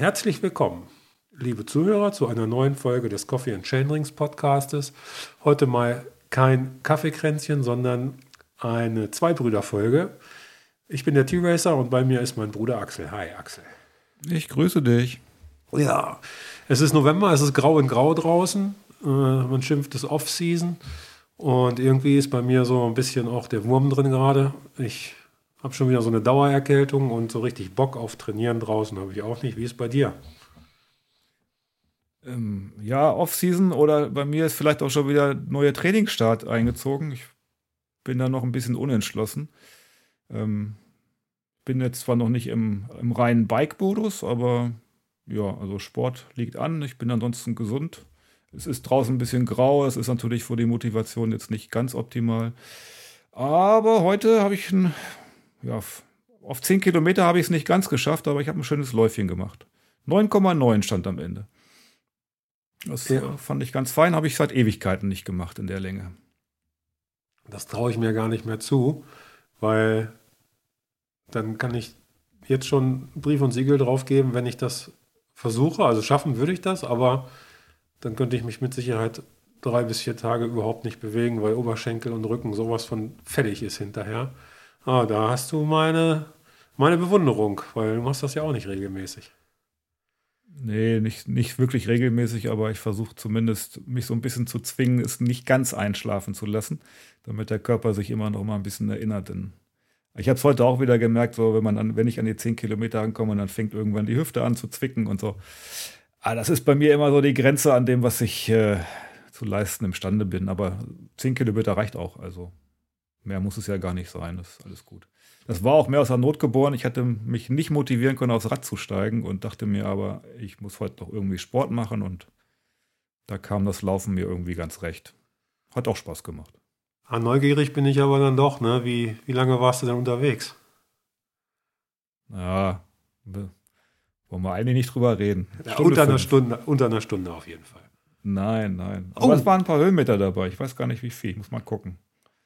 Herzlich willkommen, liebe Zuhörer, zu einer neuen Folge des Coffee and Chainrings Podcastes. Heute mal kein Kaffeekränzchen, sondern eine Zweibrüder-Folge. Ich bin der T-Racer und bei mir ist mein Bruder Axel. Hi Axel. Ich grüße dich. Ja, es ist November, es ist grau in grau draußen. Man schimpft es Off-Season und irgendwie ist bei mir so ein bisschen auch der Wurm drin gerade. Ich habe schon wieder so eine Dauererkältung und so richtig Bock auf Trainieren draußen habe ich auch nicht. Wie ist es bei dir? Ja, Off-Season oder bei mir ist vielleicht auch schon wieder neuer Trainingsstart eingezogen. Ich bin da noch ein bisschen unentschlossen. Bin jetzt zwar noch nicht im reinen Bike-Modus, aber ja, also Sport liegt an. Ich bin ansonsten gesund. Es ist draußen ein bisschen grau. Es ist natürlich für die Motivation jetzt nicht ganz optimal. Aber heute habe ich auf 10 Kilometer habe ich es nicht ganz geschafft, aber ich habe ein schönes Läufchen gemacht. 9,9 stand am Ende. Das fand ich ganz fein, habe ich seit Ewigkeiten nicht gemacht in der Länge. Das traue ich mir gar nicht mehr zu, weil dann kann ich jetzt schon Brief und Siegel drauf geben, wenn ich das versuche. Also schaffen würde ich das, aber dann könnte ich mich mit Sicherheit 3 bis 4 Tage überhaupt nicht bewegen, weil Oberschenkel und Rücken sowas von fällig ist hinterher. Da hast du meine Bewunderung, weil du machst das ja auch nicht regelmäßig. Nee, nicht wirklich regelmäßig, aber ich versuche zumindest, mich so ein bisschen zu zwingen, es nicht ganz einschlafen zu lassen, damit der Körper sich immer noch mal ein bisschen erinnert. Denn ich habe es heute auch wieder gemerkt, so wenn ich an die 10 Kilometer ankomme, dann fängt irgendwann die Hüfte an zu zwicken und so. Das ist bei mir immer so die Grenze an dem, was ich zu leisten imstande bin. Aber 10 Kilometer reicht auch. Also mehr muss es ja gar nicht sein. Das ist alles gut. Das war auch mehr aus der Not geboren. Ich hatte mich nicht motivieren können, aufs Rad zu steigen und dachte mir aber, ich muss heute noch irgendwie Sport machen und da kam das Laufen mir irgendwie ganz recht. Hat auch Spaß gemacht. Neugierig bin ich aber dann doch, ne? Wie lange warst du denn unterwegs? Ja, wollen wir eigentlich nicht drüber reden. Ja, Stunde unter einer Stunde auf jeden Fall. Nein. Aber es waren ein paar Höhenmeter dabei. Ich weiß gar nicht, wie viel. Ich muss mal gucken.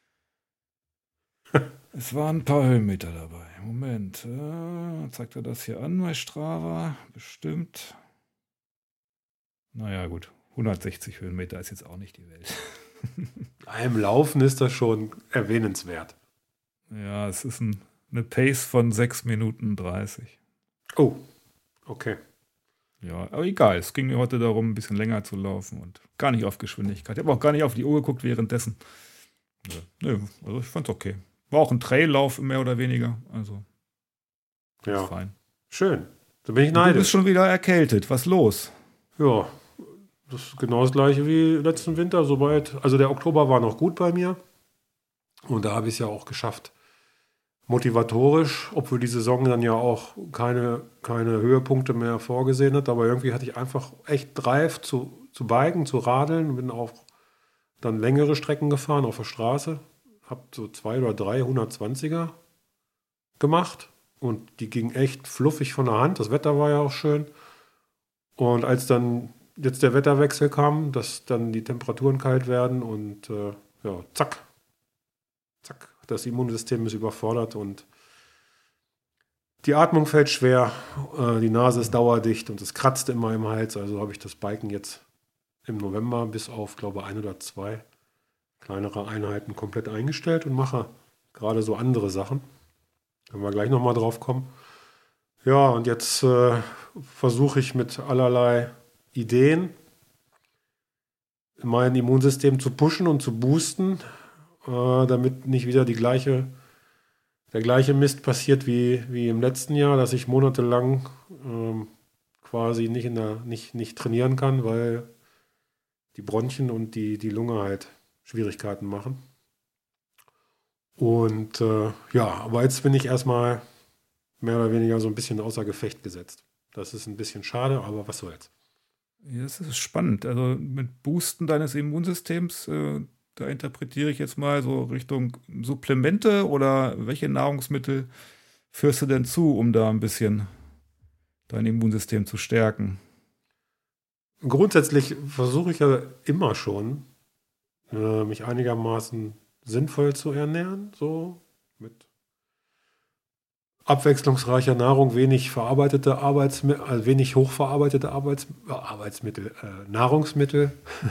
Es waren ein paar Höhenmeter dabei. Moment. Zeigt er das hier an bei Strava? Bestimmt. Naja, gut. 160 Höhenmeter ist jetzt auch nicht die Welt. Im Laufen ist das schon erwähnenswert. Ja, es ist eine Pace von 6 Minuten 30. Oh, okay. Ja, aber egal. Es ging mir heute darum, ein bisschen länger zu laufen und gar nicht auf Geschwindigkeit. Ich habe auch gar nicht auf die Uhr geguckt währenddessen. Nö, also ich fand's okay. War auch ein Traillauf mehr oder weniger. Also, ja, ist fein. Schön. Da bin ich Und neidisch. du bist schon wieder erkältet. Was los? Ja, das ist genau das gleiche wie letzten Winter. Also der Oktober war noch gut bei mir. Und da habe ich es ja auch geschafft. Motivatorisch, obwohl die Saison dann ja auch keine Höhepunkte mehr vorgesehen hat. Aber irgendwie hatte ich einfach echt Drive zu biken, zu radeln. Bin auch dann längere Strecken gefahren auf der Straße. Habe so 2 oder 3 120er gemacht. Und die ging echt fluffig von der Hand. Das Wetter war ja auch schön. Und als dann jetzt der Wetterwechsel kam, dass dann die Temperaturen kalt werden und zack, das Immunsystem ist überfordert und die Atmung fällt schwer, die Nase ist dauerdicht und es kratzt immer im Hals. Also habe ich das Biken jetzt im November bis auf, glaube ich, 1 oder 2 kleinere Einheiten komplett eingestellt und mache gerade so andere Sachen. Können wir gleich nochmal drauf kommen. Ja, und jetzt versuche ich mit allerlei Ideen mein Immunsystem zu pushen und zu boosten, damit nicht wieder der gleiche Mist passiert wie im letzten Jahr, dass ich monatelang quasi nicht trainieren kann, weil die Bronchien und die Lunge halt Schwierigkeiten machen. Und aber jetzt bin ich erstmal mehr oder weniger so ein bisschen außer Gefecht gesetzt. Das ist ein bisschen schade, aber was soll's. Ja, das ist spannend. Also mit Boosten deines Immunsystems, da interpretiere ich jetzt mal so Richtung Supplemente oder welche Nahrungsmittel führst du denn zu, um da ein bisschen dein Immunsystem zu stärken? Grundsätzlich versuche ich ja immer schon, mich einigermaßen sinnvoll zu ernähren, so mit abwechslungsreicher Nahrung, wenig verarbeitete wenig hochverarbeitete Nahrungsmittel,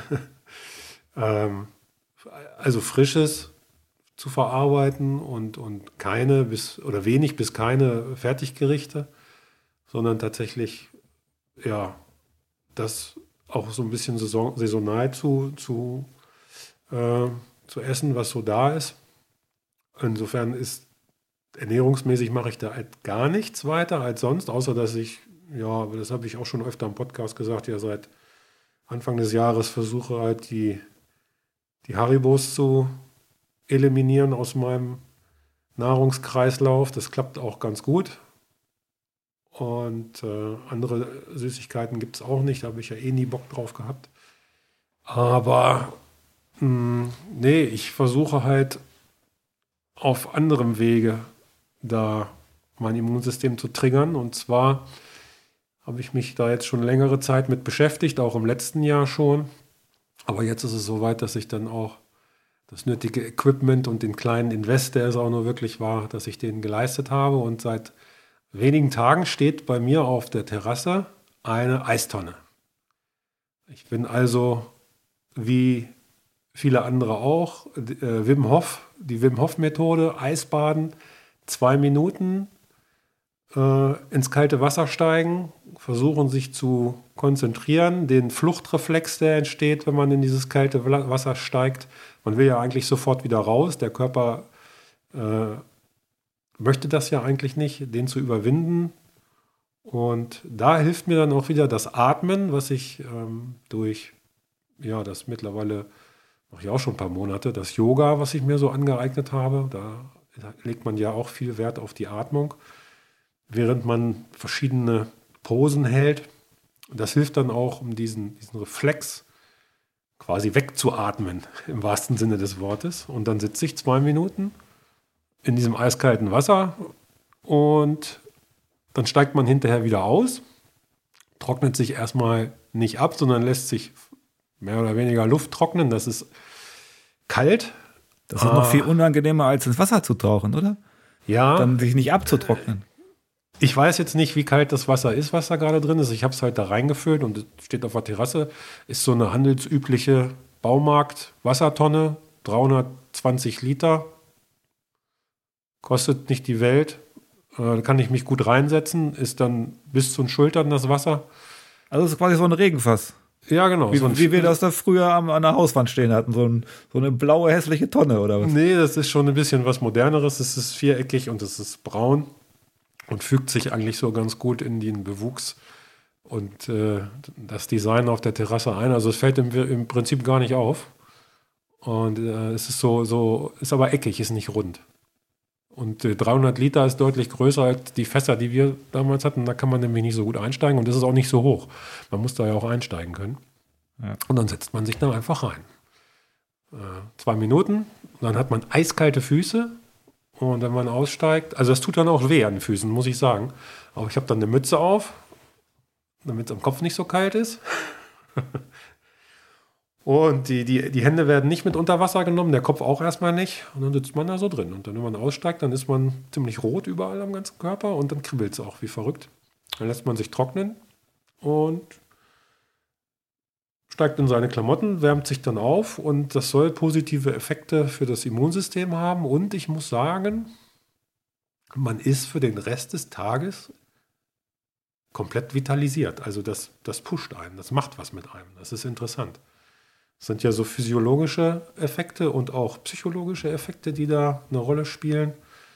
also Frisches zu verarbeiten und wenig bis keine Fertiggerichte, sondern tatsächlich, ja, das auch so ein bisschen saisonal zu essen, was so da ist. Insofern ernährungsmäßig mache ich da halt gar nichts weiter als sonst, außer dass ich, ja, aber das habe ich auch schon öfter im Podcast gesagt, ja, seit Anfang des Jahres versuche halt die Haribos zu eliminieren aus meinem Nahrungskreislauf. Das klappt auch ganz gut. Und andere Süßigkeiten gibt es auch nicht, da habe ich ja eh nie Bock drauf gehabt. Aber nee, ich versuche halt auf anderem Wege da mein Immunsystem zu triggern. Und zwar habe ich mich da jetzt schon längere Zeit mit beschäftigt, auch im letzten Jahr schon. Aber jetzt ist es soweit, dass ich dann auch das nötige Equipment und den kleinen Invest, der es auch nur wirklich war, dass ich den geleistet habe. Und seit wenigen Tagen steht bei mir auf der Terrasse eine Eistonne. Ich bin also, wie viele andere auch, die Wim Hof Methode, Eisbaden, 2 Minuten ins kalte Wasser steigen, versuchen sich zu konzentrieren, den Fluchtreflex, der entsteht, wenn man in dieses kalte Wasser steigt. Man will ja eigentlich sofort wieder raus, der Körper möchte das ja eigentlich nicht, den zu überwinden. Und da hilft mir dann auch wieder das Atmen, was ich das mittlerweile mache ich auch schon ein paar Monate, das Yoga, was ich mir so angeeignet habe, da legt man ja auch viel Wert auf die Atmung, während man verschiedene Posen hält. Das hilft dann auch, um diesen Reflex quasi wegzuatmen, im wahrsten Sinne des Wortes. Und dann sitze ich 2 Minuten in diesem eiskalten Wasser und dann steigt man hinterher wieder aus, trocknet sich erstmal nicht ab, sondern lässt sich mehr oder weniger Luft trocknen. Das ist kalt. Das ist noch viel unangenehmer, als ins Wasser zu tauchen, oder? Ja. Dann sich nicht abzutrocknen. Ich weiß jetzt nicht, wie kalt das Wasser ist, was da gerade drin ist. Ich habe es halt da reingefüllt und es steht auf der Terrasse. Ist so eine handelsübliche Baumarkt-Wassertonne, 320 Liter. Kostet nicht die Welt. Da kann ich mich gut reinsetzen. Ist dann bis zu den Schultern das Wasser. Also es ist quasi so ein Regenfass. Ja, genau. Wie wir das da früher an der Hauswand stehen hatten. So eine blaue, hässliche Tonne, oder was? Nee, das ist schon ein bisschen was Moderneres. Es ist viereckig und es ist braun und fügt sich eigentlich so ganz gut in den Bewuchs und das Design auf der Terrasse ein. Also es fällt im Prinzip gar nicht auf. Und es ist ist aber eckig, ist nicht rund. Und 300 Liter ist deutlich größer als die Fässer, die wir damals hatten. Da kann man nämlich nicht so gut einsteigen und das ist auch nicht so hoch. Man muss da ja auch einsteigen können. Ja. Und dann setzt man sich da einfach rein. 2 Minuten, dann hat man eiskalte Füße und wenn man aussteigt, also das tut dann auch weh an den Füßen, muss ich sagen. Aber ich habe dann eine Mütze auf, damit es am Kopf nicht so kalt ist. Und die Hände werden nicht mit unter Wasser genommen, der Kopf auch erstmal nicht. Und dann sitzt man da so drin. Und dann, wenn man aussteigt, dann ist man ziemlich rot überall am ganzen Körper und dann kribbelt es auch wie verrückt. Dann lässt man sich trocknen und steigt in seine Klamotten, wärmt sich dann auf und das soll positive Effekte für das Immunsystem haben. Und ich muss sagen, man ist für den Rest des Tages komplett vitalisiert. Also das pusht einen, das macht was mit einem. Das ist interessant. Das sind ja so physiologische Effekte und auch psychologische Effekte, die da eine Rolle spielen.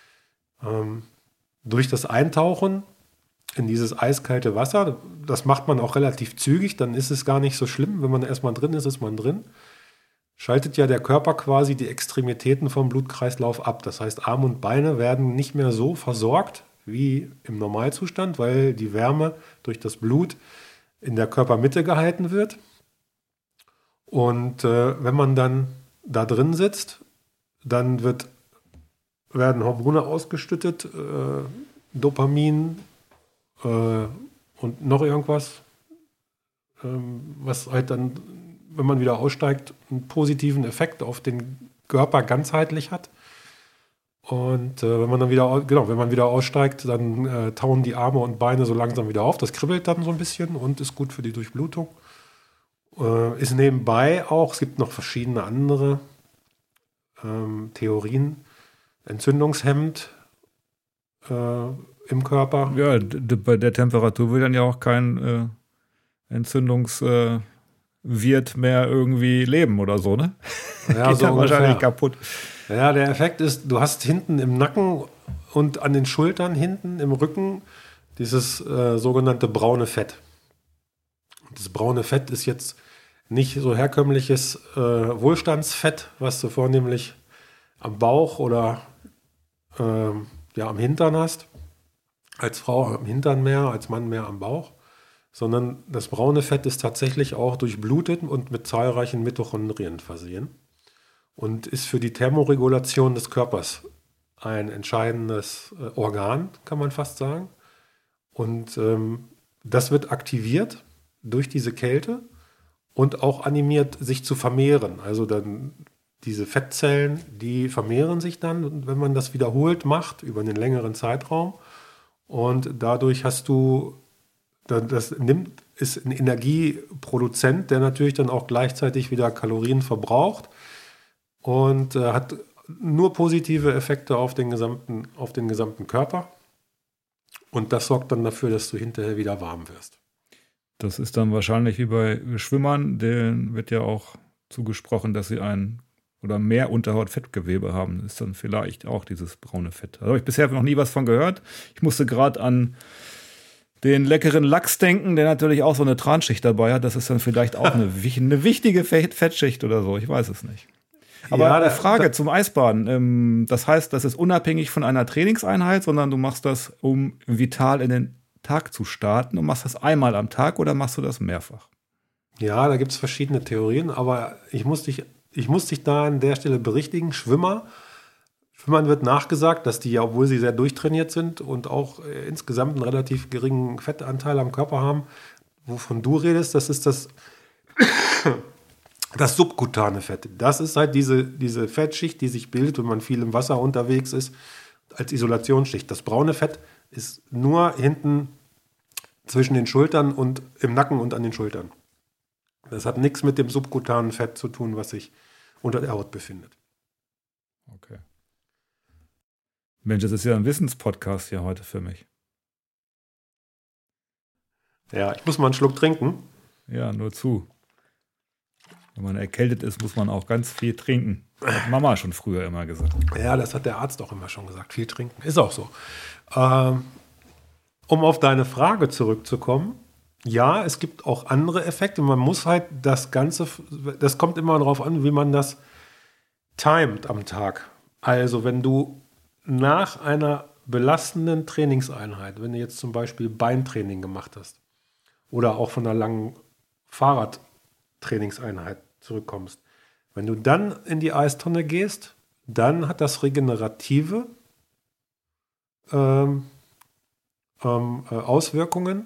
Durch das Eintauchen in dieses eiskalte Wasser, das macht man auch relativ zügig, dann ist es gar nicht so schlimm. Wenn man erstmal drin ist, ist man drin. Schaltet ja der Körper quasi die Extremitäten vom Blutkreislauf ab. Das heißt, Arme und Beine werden nicht mehr so versorgt wie im Normalzustand, weil die Wärme durch das Blut in der Körpermitte gehalten wird. Und wenn man dann da drin sitzt, dann werden Hormone ausgeschüttet, Dopamin und noch irgendwas, was halt dann, wenn man wieder aussteigt, einen positiven Effekt auf den Körper ganzheitlich hat. Und wenn man dann wenn man wieder aussteigt, dann tauen die Arme und Beine so langsam wieder auf. Das kribbelt dann so ein bisschen und ist gut für die Durchblutung. Ist nebenbei auch, es gibt noch verschiedene andere Theorien, entzündungshemmend im Körper. Ja, bei der Temperatur will dann ja auch kein Entzündungswirt mehr irgendwie leben oder so, ne? Ja, Geht so dann wahrscheinlich ungefähr. kaputt. Ja, der Effekt ist, du hast hinten im Nacken und an den Schultern hinten im Rücken dieses sogenannte braune Fett. Das braune Fett ist jetzt nicht so herkömmliches Wohlstandsfett, was du vornehmlich am Bauch oder am Hintern hast. Als Frau am Hintern mehr, als Mann mehr am Bauch. Sondern das braune Fett ist tatsächlich auch durchblutet und mit zahlreichen Mitochondrien versehen. Und ist für die Thermoregulation des Körpers ein entscheidendes Organ, kann man fast sagen. Und das wird aktiviert durch diese Kälte und auch animiert, sich zu vermehren. Also dann diese Fettzellen, die vermehren sich dann, wenn man das wiederholt macht, über einen längeren Zeitraum. Und dadurch ist ein Energieproduzent, der natürlich dann auch gleichzeitig wieder Kalorien verbraucht und hat nur positive Effekte auf den gesamten Körper. Und das sorgt dann dafür, dass du hinterher wieder warm wirst. Das ist dann wahrscheinlich wie bei Schwimmern, denen wird ja auch zugesprochen, dass sie ein oder mehr Unterhautfettgewebe haben. Das ist dann vielleicht auch dieses braune Fett. Da habe ich bisher noch nie was von gehört. Ich musste gerade an den leckeren Lachs denken, der natürlich auch so eine Transchicht dabei hat. Das ist dann vielleicht auch eine wichtige Fettschicht oder so. Ich weiß es nicht. Aber Ja, eine Frage zum Eisbaden. Das heißt, das ist unabhängig von einer Trainingseinheit, sondern du machst das, um vital in den Tag zu starten, und machst das einmal am Tag oder machst du das mehrfach? Ja, da gibt es verschiedene Theorien, aber ich muss dich da an der Stelle berichtigen. Schwimmern wird nachgesagt, dass die, obwohl sie sehr durchtrainiert sind und auch insgesamt einen relativ geringen Fettanteil am Körper haben, wovon du redest, das ist das subkutane Fett. Das ist halt diese Fettschicht, die sich bildet, wenn man viel im Wasser unterwegs ist, als Isolationsschicht. Das braune Fett ist nur hinten zwischen den Schultern und im Nacken und an den Schultern. Das hat nichts mit dem subkutanen Fett zu tun, was sich unter der Haut befindet. Okay. Mensch, das ist ja ein Wissenspodcast hier heute für mich. Ja, ich muss mal einen Schluck trinken. Ja, nur zu. Wenn man erkältet ist, muss man auch ganz viel trinken. Hat Mama schon früher immer gesagt. Ja, das hat der Arzt auch immer schon gesagt. Viel trinken. Ist auch so. Um auf deine Frage zurückzukommen. Ja, es gibt auch andere Effekte. Man muss halt das kommt immer darauf an, wie man das timet am Tag. Also wenn du nach einer belastenden Trainingseinheit, wenn du jetzt zum Beispiel Beintraining gemacht hast oder auch von einer langen Fahrradtrainingseinheit zurückkommst, wenn du dann in die Eistonne gehst, dann hat das regenerative Auswirkungen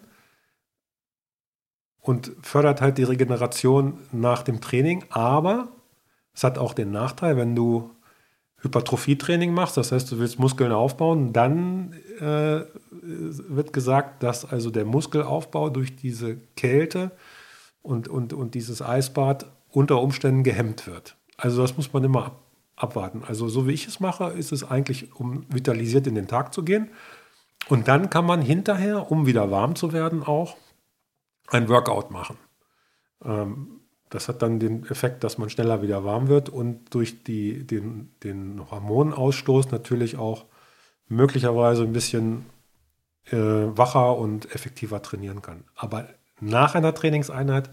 und fördert halt die Regeneration nach dem Training. Aber es hat auch den Nachteil, wenn du Hypertrophietraining machst, das heißt, du willst Muskeln aufbauen, dann wird gesagt, dass also der Muskelaufbau durch diese Kälte und dieses Eisbad unter Umständen gehemmt wird. Also das muss man immer abwarten. Also so wie ich es mache, ist es eigentlich, um vitalisiert in den Tag zu gehen. Und dann kann man hinterher, um wieder warm zu werden, auch ein Workout machen. Das hat dann den Effekt, dass man schneller wieder warm wird und durch den Hormonausstoß natürlich auch möglicherweise ein bisschen wacher und effektiver trainieren kann. Aber nach einer Trainingseinheit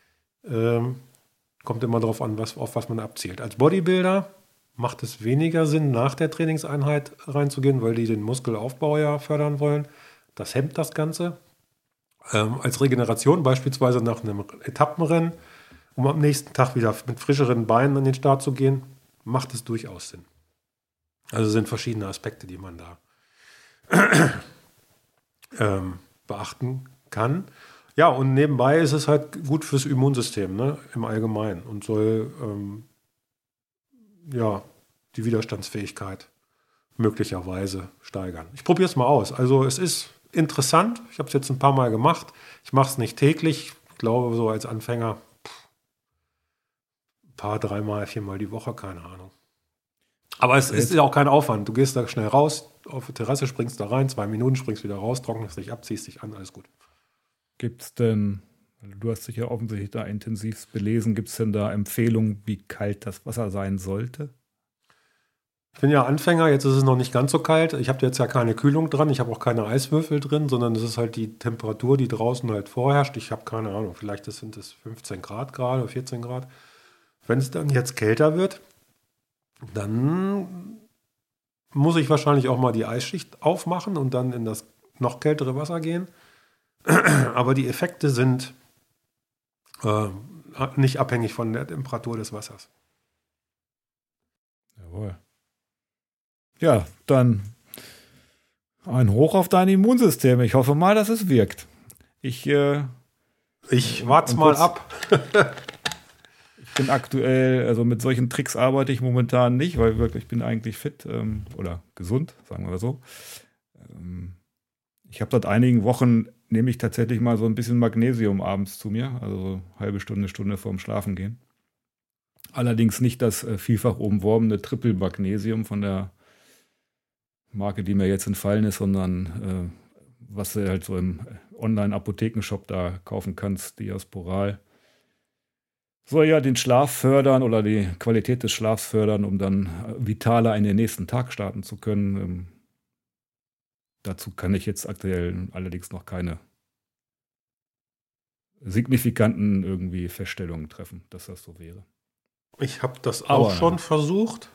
kommt immer darauf an, auf was man abzielt. Als Bodybuilder macht es weniger Sinn, nach der Trainingseinheit reinzugehen, weil die den Muskelaufbau ja fördern wollen. Das hemmt das Ganze. Als Regeneration, beispielsweise nach einem Etappenrennen, um am nächsten Tag wieder mit frischeren Beinen an den Start zu gehen, macht es durchaus Sinn. Also sind verschiedene Aspekte, die man da beachten kann. Ja, und nebenbei ist es halt gut fürs Immunsystem, ne, im Allgemeinen und soll die Widerstandsfähigkeit möglicherweise steigern. Ich probiere es mal aus. Also es ist interessant. Ich habe es jetzt ein paar Mal gemacht. Ich mache es nicht täglich. Ich glaube, so als Anfänger ein paar, 3-mal, 4-mal die Woche, keine Ahnung. Aber es ist ja auch kein Aufwand. Du gehst da schnell raus, auf die Terrasse, springst da rein, 2 Minuten, springst wieder raus, trocknest dich ab, ziehst dich an, alles gut. Gibt es denn, du hast dich ja offensichtlich da intensiv belesen, gibt es denn da Empfehlungen, wie kalt das Wasser sein sollte? Ich bin ja Anfänger, jetzt ist es noch nicht ganz so kalt. Ich habe jetzt ja keine Kühlung dran, ich habe auch keine Eiswürfel drin, sondern es ist halt die Temperatur, die draußen halt vorherrscht. Ich habe keine Ahnung, vielleicht sind es 15 Grad gerade oder 14 Grad. Wenn es dann jetzt kälter wird, dann muss ich wahrscheinlich auch mal die Eisschicht aufmachen und dann in das noch kältere Wasser gehen. Aber die Effekte sind nicht abhängig von der Temperatur des Wassers. Jawohl. Ja, dann ein Hoch auf dein Immunsystem. Ich hoffe mal, dass es wirkt. Ich warte mal ab. Ich bin aktuell, also mit solchen Tricks arbeite ich momentan nicht, weil wirklich ich bin eigentlich fit oder gesund, sagen wir so. Ich habe seit einigen Wochen, nehme ich tatsächlich mal so ein bisschen Magnesium abends zu mir, also so eine halbe Stunde vorm Schlafengehen. Allerdings nicht das vielfach umworbene Triple-Magnesium von der Marke, die mir jetzt entfallen ist, sondern was du halt so im Online-Apothekenshop da kaufen kannst, Diasporal. Soll ja den Schlaf fördern oder die Qualität des Schlafs fördern, um dann vitaler in den nächsten Tag starten zu können. Dazu kann ich jetzt aktuell allerdings noch keine signifikanten irgendwie Feststellungen treffen, dass das so wäre. Ich habe das auch schon versucht.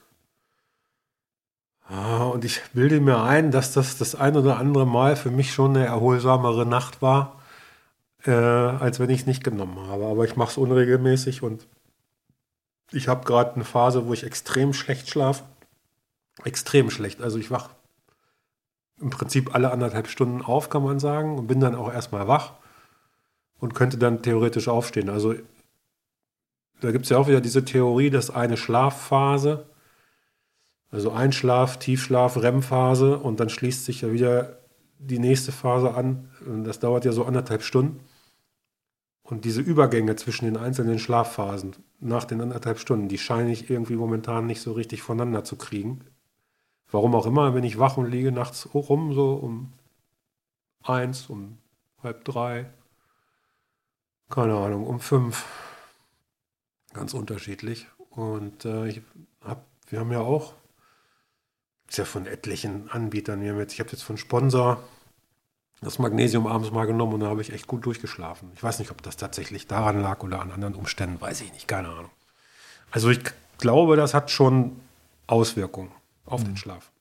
Und ich bilde mir ein, dass das ein oder andere Mal für mich schon eine erholsamere Nacht war, als wenn ich es nicht genommen habe. Aber ich mache es unregelmäßig und ich habe gerade eine Phase, wo ich extrem schlecht schlafe. Extrem schlecht. Also ich wache im Prinzip alle 1,5 Stunden auf, kann man sagen, und bin dann auch erstmal wach und könnte dann theoretisch aufstehen. Also da gibt es ja auch wieder diese Theorie, dass eine Schlafphase, also Einschlaf, Tiefschlaf, REM-Phase und dann schließt sich ja wieder die nächste Phase an. Und das dauert ja so 1,5 Stunden. Und diese Übergänge zwischen den einzelnen Schlafphasen nach den 1,5 Stunden, die scheine ich irgendwie momentan nicht so richtig voneinander zu kriegen. Warum auch immer, wenn ich wach und liege nachts rum, so um 1, um 2:30, keine Ahnung, um 5. Ganz unterschiedlich. Und wir haben ja auch, ist ja von etlichen Anbietern, ich habe jetzt von Sponsor das Magnesium abends mal genommen und da habe ich echt gut durchgeschlafen. Ich weiß nicht, ob das tatsächlich daran lag oder an anderen Umständen, weiß ich nicht, keine Ahnung. Also ich glaube, das hat schon Auswirkungen auf den Schlaf.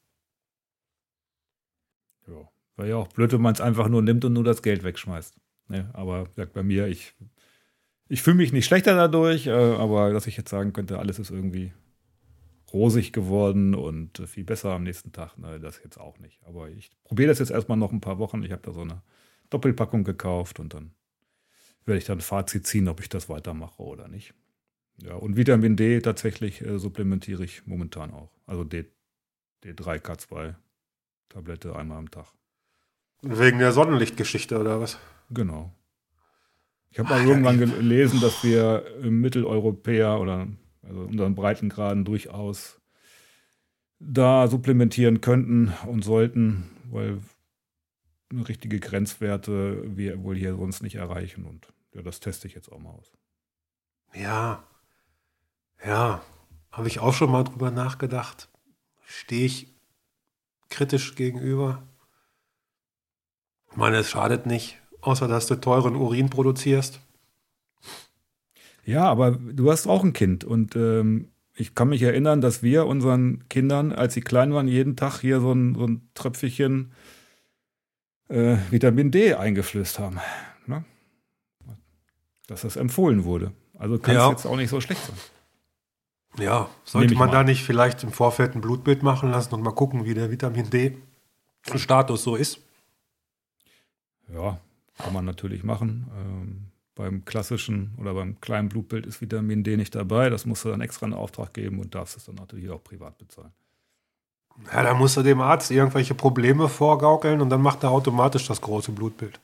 Ja, wäre ja auch blöd, wenn man es einfach nur nimmt und nur das Geld wegschmeißt. Ne? Aber bei mir, ich fühle mich nicht schlechter dadurch, aber dass ich jetzt sagen könnte, alles ist irgendwie rosig geworden und viel besser am nächsten Tag, ne, das jetzt auch nicht. Aber ich probiere das jetzt erstmal noch ein paar Wochen. Ich habe da so eine Doppelpackung gekauft und dann werde ich dann ein Fazit ziehen, ob ich das weitermache oder nicht. Ja, und Vitamin D tatsächlich supplementiere ich momentan auch. Also D3K2 Tablette einmal am Tag. Wegen der Sonnenlichtgeschichte oder was? Genau. Ich habe mal irgendwann gelesen, dass wir im Mitteleuropäer oder also unseren Breitengraden durchaus da supplementieren könnten und sollten, weil richtige Grenzwerte wir wohl hier sonst nicht erreichen. Und ja, das teste ich jetzt auch mal aus. Ja, habe ich auch schon mal drüber nachgedacht. Stehe ich kritisch gegenüber? Ich meine, es schadet nicht, außer dass du teuren Urin produzierst. Ja, aber du hast auch ein Kind und ich kann mich erinnern, dass wir unseren Kindern, als sie klein waren, jeden Tag hier so ein Tröpfchen Vitamin D eingeflößt haben. Ne? Dass das empfohlen wurde. Also kann es jetzt auch nicht so schlecht sein. Ja, sollte man da nicht vielleicht im Vorfeld ein Blutbild machen lassen und mal gucken, wie der Vitamin D-Status so ist? Ja, kann man natürlich machen. Beim klassischen oder beim kleinen Blutbild ist Vitamin D nicht dabei. Das musst du dann extra einen Auftrag geben und darfst es dann natürlich auch privat bezahlen. Ja, da musst du dem Arzt irgendwelche Probleme vorgaukeln und dann macht er automatisch das große Blutbild.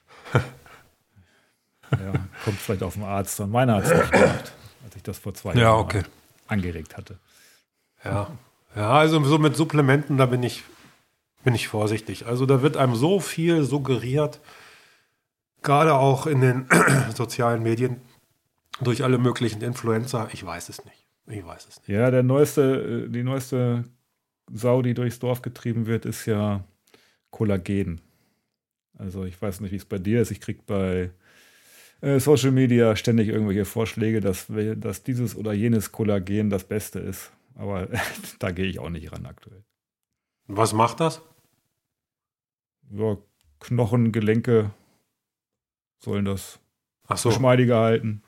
Ja, kommt vielleicht auf den Arzt an. Mein Arzt nicht gemacht, als ich das vor 2 Jahren mal angeregt hatte. Ja, also so mit Supplementen, da bin ich vorsichtig. Also da wird einem so viel suggeriert, gerade auch in den sozialen Medien, durch alle möglichen Influencer. Ich weiß es nicht. Ja, die neueste Sau, die durchs Dorf getrieben wird, ist ja Kollagen. Also ich weiß nicht, wie es bei dir ist. Ich kriege bei Social Media ständig irgendwelche Vorschläge, dass dieses oder jenes Kollagen das Beste ist. Aber da gehe ich auch nicht ran aktuell. Was macht das? Ja, Knochen, Gelenke sollen das so. geschmeidiger halten.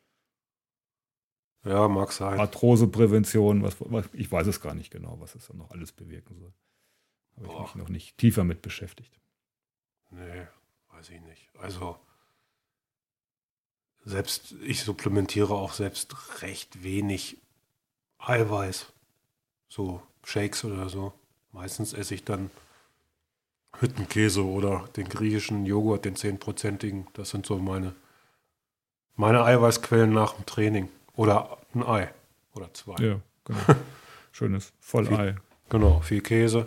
Ja, mag sein. Arthroseprävention, ich weiß es gar nicht genau, was es dann noch alles bewirken soll. Habe ich mich noch nicht tiefer mit beschäftigt. Nee, weiß ich nicht. Also selbst ich supplementiere auch selbst recht wenig Eiweiß. So Shakes oder so. Meistens esse ich dann Hüttenkäse oder den griechischen Joghurt, den 10%igen. Das sind so meine Eiweißquellen nach dem Training. Oder ein Ei. Oder 2. Ja, genau. Schönes Vollei. Genau, viel Käse.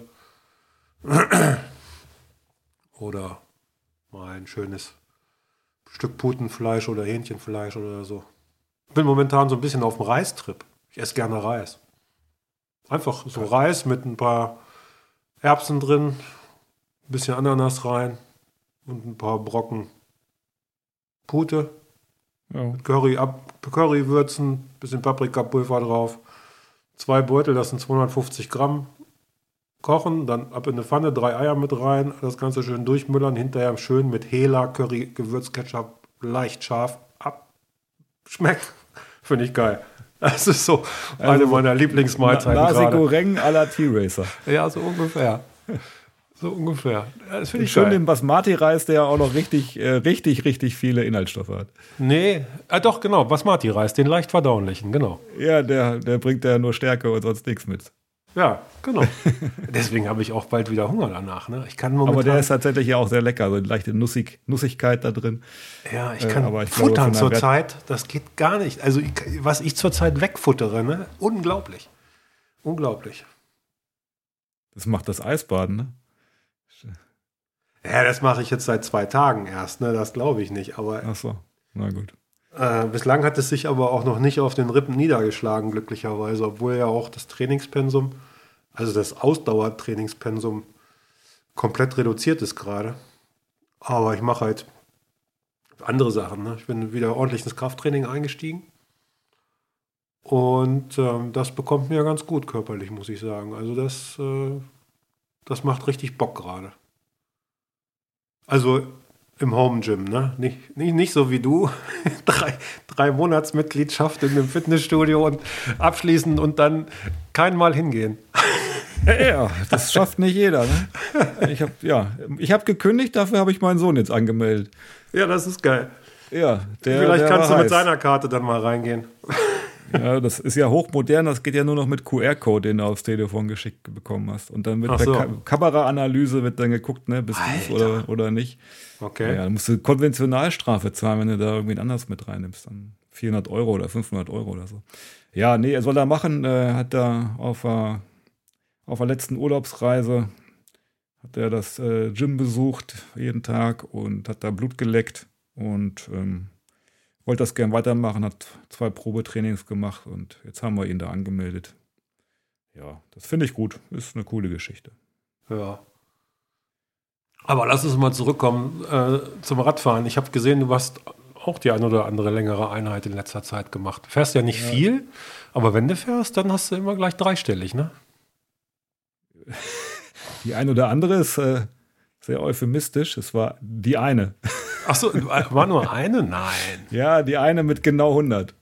Oder mal ein schönes Stück Putenfleisch oder Hähnchenfleisch oder so. Ich bin momentan so ein bisschen auf dem Reistrip. Ich esse gerne Reis. Einfach so Reis mit ein paar Erbsen drin, ein bisschen Ananas rein und ein paar Brocken Pute. Ja. Mit Currywürzen, bisschen Paprikapulver drauf. 2 Beutel, das sind 250 Gramm. Kochen, dann ab in eine Pfanne, 3 Eier mit rein, das Ganze schön durchmüllern, hinterher schön mit Hela, Curry, Gewürzketchup, leicht scharf abschmeckt. Finde ich geil. Das ist so eine meiner Lieblingsmahlzeiten Nasi gerade. Goreng à la T-Racer. Ja, so ungefähr. Das finde ich schön geil. den Basmati-Reis, der ja auch noch richtig viele Inhaltsstoffe hat. Nee, doch, genau, Basmati-Reis, den leicht verdaulichen, genau. Ja, der bringt ja nur Stärke und sonst nichts mit. Ja, genau. Deswegen habe ich auch bald wieder Hunger danach. Ne? Aber der ist tatsächlich ja auch sehr lecker, so eine leichte Nussigkeit da drin. Ja, ich kann futtern zurzeit, das geht gar nicht. Also was ich zurzeit wegfuttere, ne? Unglaublich. Das macht das Eisbaden, ne? Ja, das mache ich jetzt seit 2 Tagen erst, ne? Das glaube ich nicht. Aber ach so, na gut. Bislang hat es sich aber auch noch nicht auf den Rippen niedergeschlagen, glücklicherweise, obwohl ja auch das Trainingspensum, also das Ausdauertrainingspensum, komplett reduziert ist gerade. Aber ich mache halt andere Sachen. Ne? Ich bin wieder ordentlich ins Krafttraining eingestiegen. Und das bekommt mir ganz gut körperlich, muss ich sagen. Also das macht richtig Bock gerade. Also im Home Gym, ne? Nicht so wie du. 3 Monatsmitgliedschaft in einem Fitnessstudio und abschließen und dann kein Mal hingehen. Ja, das schafft nicht jeder. Ne? Ich habe gekündigt, dafür habe ich meinen Sohn jetzt angemeldet. Ja, das ist geil. Ja, vielleicht kannst du mit seiner Karte dann mal reingehen. Ja, das ist ja hochmodern, das geht ja nur noch mit QR-Code, den du aufs Telefon geschickt bekommen hast. Und dann wird per Kameraanalyse wird dann geguckt, ne, bist du oder nicht. Okay. Ja, dann musst du Konventionalstrafe zahlen, wenn du da irgendwen anders mit reinnimmst. Dann 400 Euro oder 500 Euro oder so. Ja, nee, er soll da machen, hat da auf der letzten Urlaubsreise hat er das Gym besucht jeden Tag und hat da Blut geleckt und wollte das gern weitermachen, hat 2 Probetrainings gemacht und jetzt haben wir ihn da angemeldet. Ja, das finde ich gut. Ist eine coole Geschichte. Ja. Aber lass uns mal zurückkommen zum Radfahren. Ich habe gesehen, du hast auch die ein oder andere längere Einheit in letzter Zeit gemacht. Du fährst ja nicht viel, aber wenn du fährst, dann hast du immer gleich 3-stellig, ne? Die ein oder andere ist sehr euphemistisch. Es war die eine. Ach so, war nur eine? Nein. Ja, die eine mit genau 100.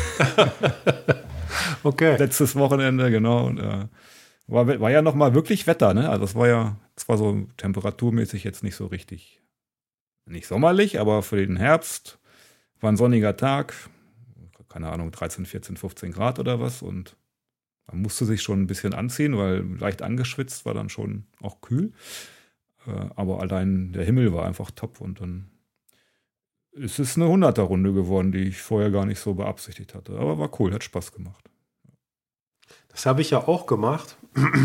Okay. Letztes Wochenende, genau. Und, war ja noch mal wirklich Wetter, ne? Also es war zwar so temperaturmäßig jetzt nicht so richtig, nicht sommerlich, aber für den Herbst war ein sonniger Tag. Keine Ahnung, 13, 14, 15 Grad oder was. Und Man musste sich schon ein bisschen anziehen, weil leicht angeschwitzt war dann schon auch kühl. Aber allein der Himmel war einfach top und dann ist es eine 100er-Runde geworden, die ich vorher gar nicht so beabsichtigt hatte. Aber war cool, hat Spaß gemacht. Das habe ich ja auch gemacht.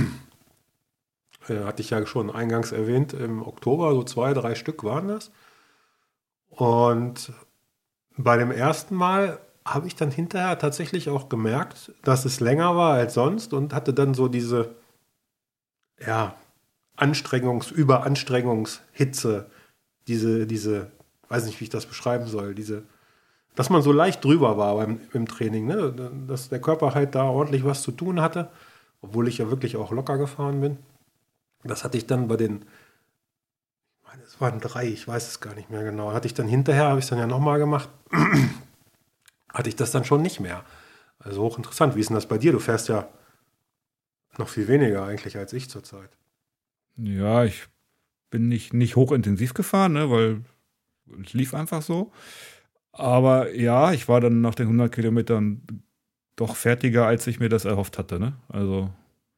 Hatte ich ja schon eingangs erwähnt, im Oktober, so 2, 3 Stück waren das. Und bei dem ersten Mal habe ich dann hinterher tatsächlich auch gemerkt, dass es länger war als sonst und hatte dann so diese, ja, Überanstrengungshitze, diese, weiß nicht, wie ich das beschreiben soll, dass man so leicht drüber war im Training, ne? Dass der Körper halt da ordentlich was zu tun hatte, obwohl ich ja wirklich auch locker gefahren bin. Das hatte ich dann bei den, ich meine, es waren 3, ich weiß es gar nicht mehr genau. Hatte ich dann hinterher, habe ich es dann ja nochmal gemacht, hatte ich das dann schon nicht mehr. Also hochinteressant. Wie ist denn das bei dir? Du fährst ja noch viel weniger eigentlich als ich zurzeit. Ja, ich bin nicht hochintensiv gefahren, ne, weil es lief einfach so. Aber ja, ich war dann nach den 100 Kilometern doch fertiger, als ich mir das erhofft hatte. Ne? Also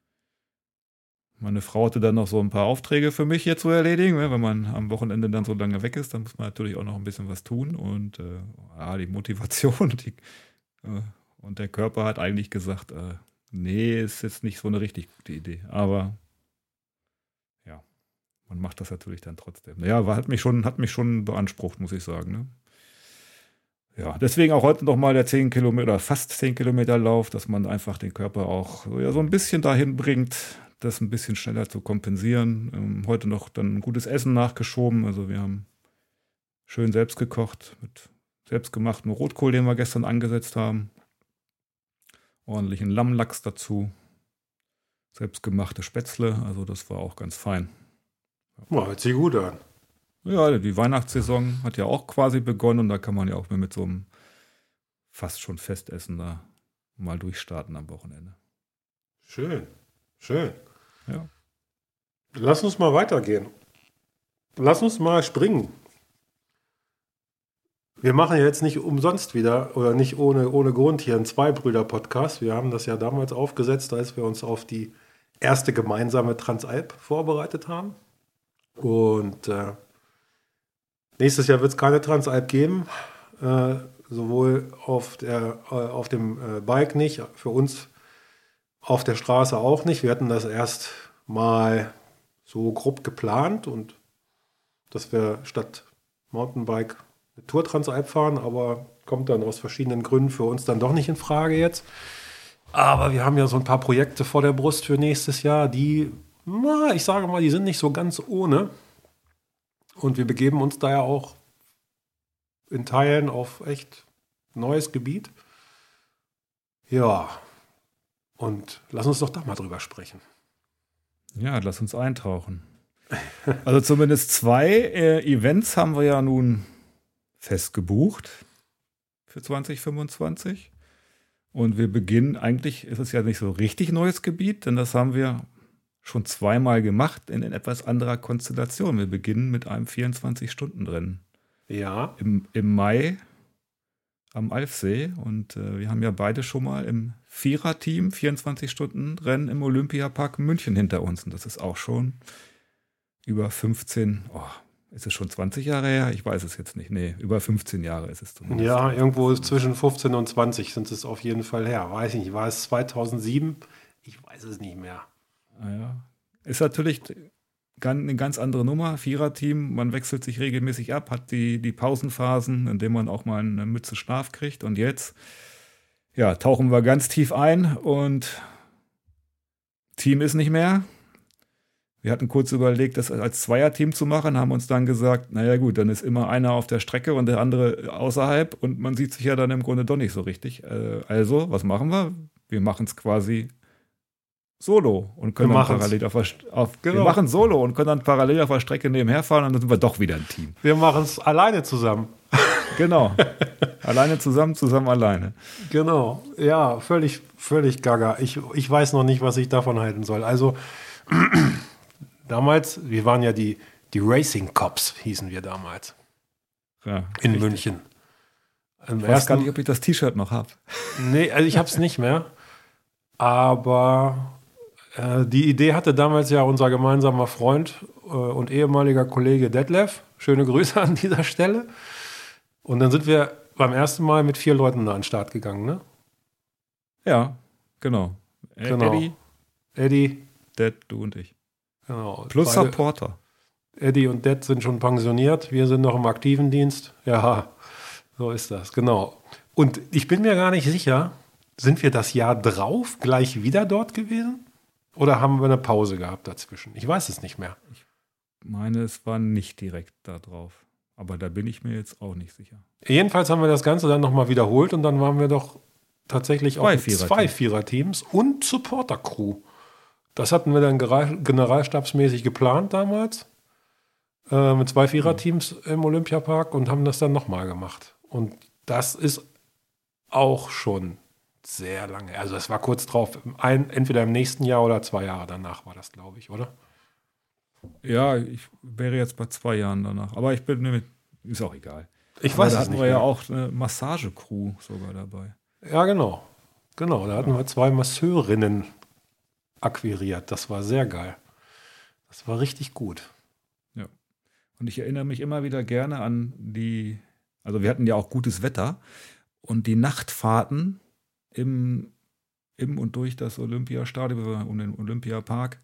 meine Frau hatte dann noch so ein paar Aufträge für mich hier zu erledigen. Ne? Wenn man am Wochenende dann so lange weg ist, dann muss man natürlich auch noch ein bisschen was tun. Und die Motivation und der Körper hat eigentlich gesagt, nee, ist jetzt nicht so eine richtig gute Idee. Aber ja, man macht das natürlich dann trotzdem. Ja, hat mich schon beansprucht, muss ich sagen. Ne? Ja, deswegen auch heute nochmal der 10 Kilometer oder fast 10 Kilometer Lauf, dass man einfach den Körper auch so ein bisschen dahin bringt, das ein bisschen schneller zu kompensieren. Heute noch dann ein gutes Essen nachgeschoben. Also wir haben schön selbst gekocht mit selbstgemachtem Rotkohl, den wir gestern angesetzt haben. Ordentlichen Lammlachs dazu. Selbstgemachte Spätzle, also das war auch ganz fein. Ja, hört sich gut an. Ja, die Weihnachtssaison hat ja auch quasi begonnen und da kann man ja auch mit so einem fast schon Festessen da mal durchstarten am Wochenende. Schön, schön. Ja. Lass uns mal weitergehen. Lass uns mal springen. Wir machen ja jetzt nicht umsonst wieder oder nicht ohne Grund hier einen Zwei-Brüder-Podcast. Wir haben das ja damals aufgesetzt, als wir uns auf die erste gemeinsame Transalp vorbereitet haben. Und nächstes Jahr wird es keine Transalp geben, sowohl auf dem Bike nicht, für uns auf der Straße auch nicht. Wir hatten das erst mal so grob geplant und dass wir statt Mountainbike eine Tour Transalp fahren, aber kommt dann aus verschiedenen Gründen für uns dann doch nicht in Frage jetzt. Aber wir haben ja so ein paar Projekte vor der Brust für nächstes Jahr, die, ich sage mal, die sind nicht so ganz ohne. Und wir begeben uns da ja auch in Teilen auf echt neues Gebiet. Ja, und lass uns doch da mal drüber sprechen. Ja, lass uns eintauchen. Also zumindest 2 Events haben wir ja nun fest gebucht für 2025. Und wir beginnen, eigentlich ist es ja nicht so richtig neues Gebiet, denn das haben wir schon 2-mal gemacht in etwas anderer Konstellation. Wir beginnen mit einem 24-Stunden-Rennen. Ja. Im Mai am Alfsee. Und wir haben ja beide schon mal im Viererteam 24-Stunden-Rennen im Olympiapark München hinter uns. Und das ist auch schon über 15, ist es schon 20 Jahre her? Ich weiß es jetzt nicht. Nee, über 15 Jahre ist es zumindest. Ja, irgendwo zwischen 15 und 20 sind es auf jeden Fall her. Weiß ich nicht, war es 2007? Ich weiß es nicht mehr. Ja. Ist natürlich eine ganz andere Nummer. Viererteam, man wechselt sich regelmäßig ab, hat die Pausenphasen, in denen man auch mal eine Mütze Schlaf kriegt. Und jetzt, ja, tauchen wir ganz tief ein und Team ist nicht mehr. Wir hatten kurz überlegt, das als Zweierteam zu machen, haben uns dann gesagt, naja gut, dann ist immer einer auf der Strecke und der andere außerhalb und man sieht sich ja dann im Grunde doch nicht so richtig. Also, was machen wir? Wir machen es quasi Solo und können dann parallel wir machen Solo und können dann parallel auf der Strecke nebenher fahren und dann sind wir doch wieder ein Team. Wir machen es alleine zusammen. Genau. Alleine zusammen, alleine. Genau. Ja, völlig gaga. Ich weiß noch nicht, was ich davon halten soll. Also damals, wir waren ja die Racing Cops, hießen wir damals. Ja, in richtig. München. Ich weiß gar nicht, ob ich das T-Shirt noch habe. Nee, also ich habe es nicht mehr. Aber die Idee hatte damals ja unser gemeinsamer Freund und ehemaliger Kollege Detlef. Schöne Grüße an dieser Stelle. Und dann sind wir beim ersten Mal mit 4 Leuten da an den Start gegangen, ne? Ja, genau. Genau. Eddie. Dad, du und ich. Genau. Plus Beide, Supporter. Eddie und Dad sind schon pensioniert. Wir sind noch im aktiven Dienst. Ja, so ist das, genau. Und ich bin mir gar nicht sicher, sind wir das Jahr drauf gleich wieder dort gewesen? Oder haben wir eine Pause gehabt dazwischen? Ich weiß es nicht mehr. Ich meine, es war nicht direkt da drauf. Aber da bin ich mir jetzt auch nicht sicher. Jedenfalls haben wir das Ganze dann nochmal wiederholt und dann waren wir doch tatsächlich auch mit 2 Viererteams und Supporter-Crew. Das hatten wir dann generalstabsmäßig geplant damals. Mit 2 Viererteams im Olympiapark und haben das dann nochmal gemacht. Und das ist auch schon sehr lange. Also es war kurz drauf, entweder im nächsten Jahr oder 2 Jahre danach war das, glaube ich, oder? Ja, ich wäre jetzt bei 2 Jahren danach. Aber ich bin, ist auch egal. Ich weiß es nicht. Da hatten wir ja auch eine Massagecrew sogar dabei. Ja, genau. Genau, da hatten wir 2 Masseurinnen akquiriert. Das war sehr geil. Das war richtig gut. Ja. Und ich erinnere mich immer wieder gerne an also wir hatten ja auch gutes Wetter und die Nachtfahrten im und durch das Olympiastadion, um den Olympiapark,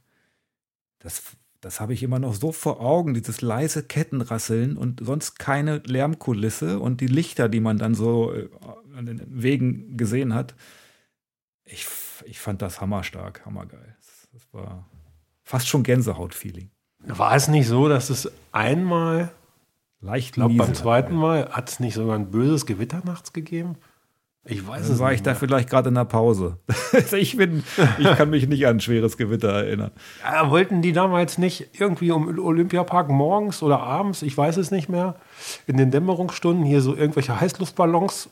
das habe ich immer noch so vor Augen, dieses leise Kettenrasseln und sonst keine Lärmkulisse und die Lichter, die man dann so an den Wegen gesehen hat. Ich fand das hammerstark, hammergeil. Das war fast schon Gänsehaut-Feeling. War es nicht so, dass es einmal, leicht ich glaube beim zweiten Mal, hat es nicht sogar ein böses Gewitter nachts gegeben? Ich weiß es nicht. War ich da vielleicht gerade in der Pause? Ich kann mich nicht an ein schweres Gewitter erinnern. Ja, wollten die damals nicht irgendwie um Olympiapark morgens oder abends, ich weiß es nicht mehr, in den Dämmerungsstunden hier so irgendwelche Heißluftballons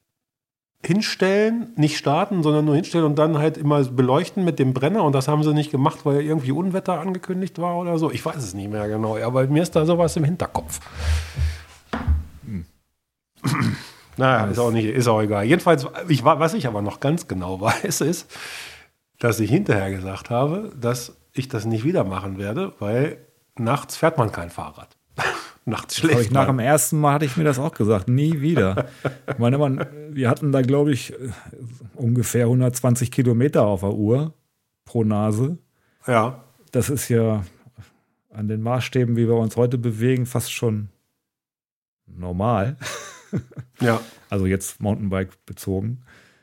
hinstellen, nicht starten, sondern nur hinstellen und dann halt immer beleuchten mit dem Brenner und das haben sie nicht gemacht, weil irgendwie Unwetter angekündigt war oder so. Ich weiß es nicht mehr genau, aber mir ist da sowas im Hinterkopf. Naja, ist auch egal. Jedenfalls, was ich aber noch ganz genau weiß, ist, dass ich hinterher gesagt habe, dass ich das nicht wieder machen werde, weil nachts fährt man kein Fahrrad. Nachts schläft man. Nach dem ersten Mal hatte ich mir das auch gesagt, nie wieder. Ich meine, wir hatten da, glaube ich, ungefähr 120 Kilometer auf der Uhr pro Nase. Ja. Das ist ja an den Maßstäben, wie wir uns heute bewegen, fast schon normal. Ja. Also jetzt Mountainbike bezogen.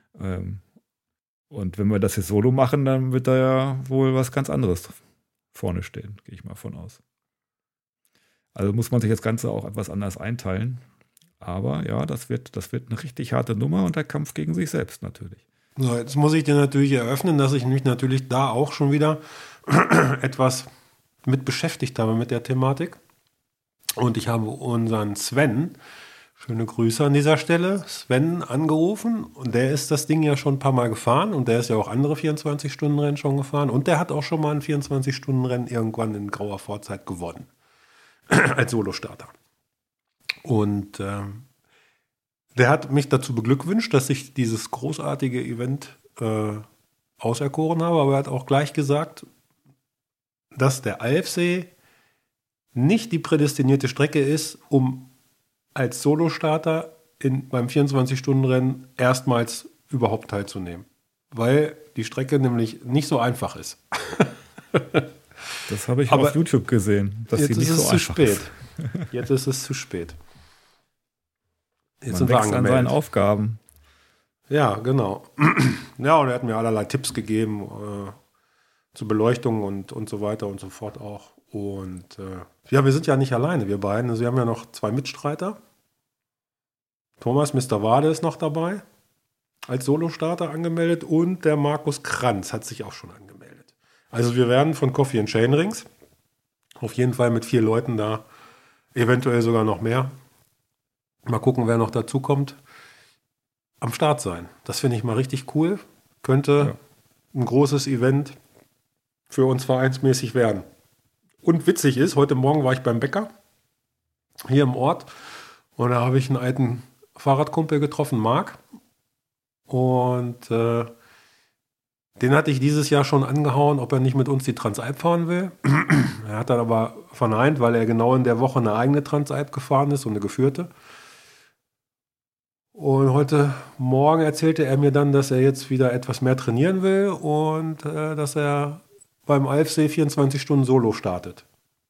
Und wenn wir das jetzt solo machen, dann wird da ja wohl was ganz anderes vorne stehen, gehe ich mal von aus. Also muss man sich das Ganze auch etwas anders einteilen. Aber ja, das wird eine richtig harte Nummer und der Kampf gegen sich selbst natürlich. So, jetzt muss ich dir natürlich eröffnen, dass ich mich natürlich da auch schon wieder etwas mit beschäftigt habe mit der Thematik. Und ich habe unseren Sven, schöne Grüße an dieser Stelle, Sven angerufen und der ist das Ding ja schon ein paar Mal gefahren und der ist ja auch andere 24-Stunden-Rennen schon gefahren und der hat auch schon mal ein 24-Stunden-Rennen irgendwann in grauer Vorzeit gewonnen. Als Solostarter. Und der hat mich dazu beglückwünscht, dass ich dieses großartige Event auserkoren habe, aber er hat auch gleich gesagt, dass der Alfsee nicht die prädestinierte Strecke ist, um als Solostarter beim 24-Stunden-Rennen erstmals überhaupt teilzunehmen. Weil die Strecke nämlich nicht so einfach ist. Das habe ich auf YouTube gesehen. Dass jetzt nicht ist es so zu spät. Jetzt ist es zu spät. Jetzt sind wir angemeldet. An seinen Aufgaben. Ja, genau. Ja, und er hat mir allerlei Tipps gegeben zur Beleuchtung und so weiter und so fort auch. Und ja, wir sind ja nicht alleine, wir beiden. Also wir haben ja noch 2 Mitstreiter. Thomas, Mr. Wade ist noch dabei, als Solostarter angemeldet. Und der Markus Kranz hat sich auch schon angemeldet. Also wir werden von Coffee and Chainrings auf jeden Fall mit 4 Leuten da, eventuell sogar noch mehr. Mal gucken, wer noch dazu kommt. Am Start sein. Das finde ich mal richtig cool. Könnte ein großes Event für uns vereinsmäßig werden. Und witzig ist, heute Morgen war ich beim Bäcker hier im Ort und da habe ich einen alten Fahrradkumpel getroffen, Marc. Und Den hatte ich dieses Jahr schon angehauen, ob er nicht mit uns die Transalp fahren will. Er hat dann aber verneint, weil er genau in der Woche eine eigene Transalp gefahren ist und eine geführte. Und heute Morgen erzählte er mir dann, dass er jetzt wieder etwas mehr trainieren will und dass er beim AFC 24 Stunden Solo startet.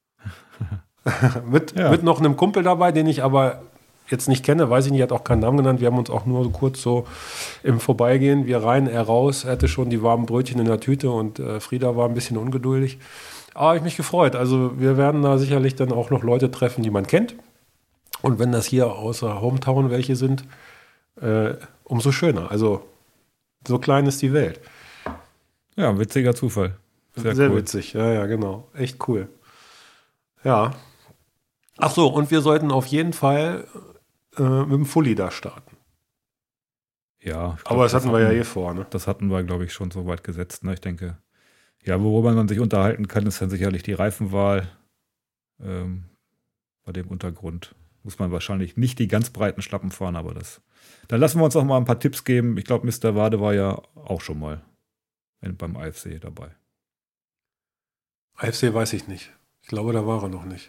mit noch einem Kumpel dabei, den ich aber jetzt nicht kenne, weiß ich nicht, hat auch keinen Namen genannt. Wir haben uns auch nur kurz so im Vorbeigehen, wir rein, er raus. Er hatte schon die warmen Brötchen in der Tüte und Frieda war ein bisschen ungeduldig. Aber habe ich mich gefreut. Also wir werden da sicherlich dann auch noch Leute treffen, die man kennt. Und wenn das hier außer Hometown welche sind, umso schöner. Also so klein ist die Welt. Ja, witziger Zufall. Sehr cool. Witzig, ja, genau. Echt cool. Ja. Ach so, und wir sollten auf jeden Fall mit dem Fully da starten. Ja. Aber das hatten wir ja vor, ne? Das hatten wir, glaube ich, schon so weit gesetzt. Ne? Ich denke, ja, worüber man sich unterhalten kann, ist dann sicherlich die Reifenwahl. Bei dem Untergrund muss man wahrscheinlich nicht die ganz breiten Schlappen fahren, aber da lassen wir uns auch mal ein paar Tipps geben. Ich glaube, Mr. Wade war ja auch schon mal beim AFC dabei. AFC weiß ich nicht. Ich glaube, da war er noch nicht.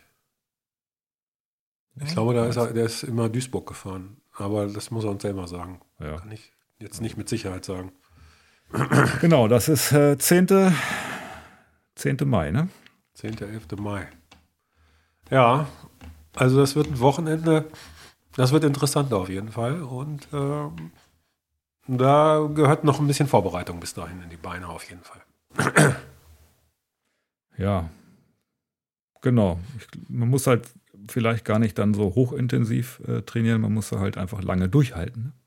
Ich glaube, der ist immer Duisburg gefahren. Aber das muss er uns selber sagen. Ja. Kann ich jetzt nicht mit Sicherheit sagen. Genau, das ist 10. Mai, ne? 10., 11. Mai. Ja, also das wird ein Wochenende, das wird interessant auf jeden Fall. Und da gehört noch ein bisschen Vorbereitung bis dahin in die Beine auf jeden Fall. Ja, genau. Man muss halt vielleicht gar nicht dann so hochintensiv trainieren, man muss halt einfach lange durchhalten. Ne?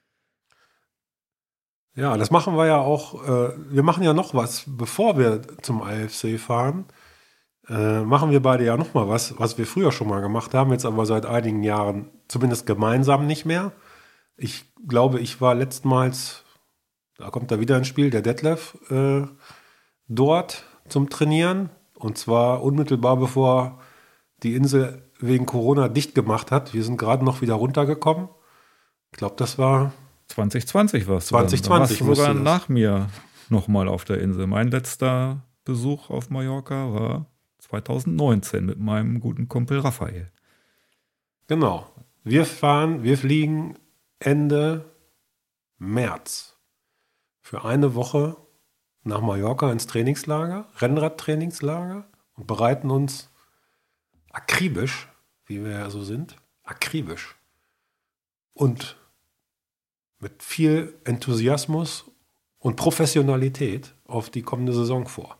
Ja, das machen wir ja auch. Wir machen ja noch was, bevor wir zum AFC fahren. Machen wir beide ja noch mal was wir früher schon mal gemacht haben, jetzt aber seit einigen Jahren zumindest gemeinsam nicht mehr. Ich glaube, ich war letztmals, da kommt er wieder ins Spiel, der Detlef, dort zum Trainieren. Und zwar unmittelbar bevor die Insel wegen Corona dicht gemacht hat. Wir sind gerade noch wieder runtergekommen. Ich glaube, das war 2020 warst du 2020 dann. Sogar nach mir nochmal auf der Insel. Mein letzter Besuch auf Mallorca war 2019 mit meinem guten Kumpel Raphael. Genau. Wir fliegen Ende März für eine Woche nach Mallorca ins Trainingslager, Rennradtrainingslager und bereiten uns akribisch, wie wir ja so sind, akribisch und mit viel Enthusiasmus und Professionalität auf die kommende Saison vor.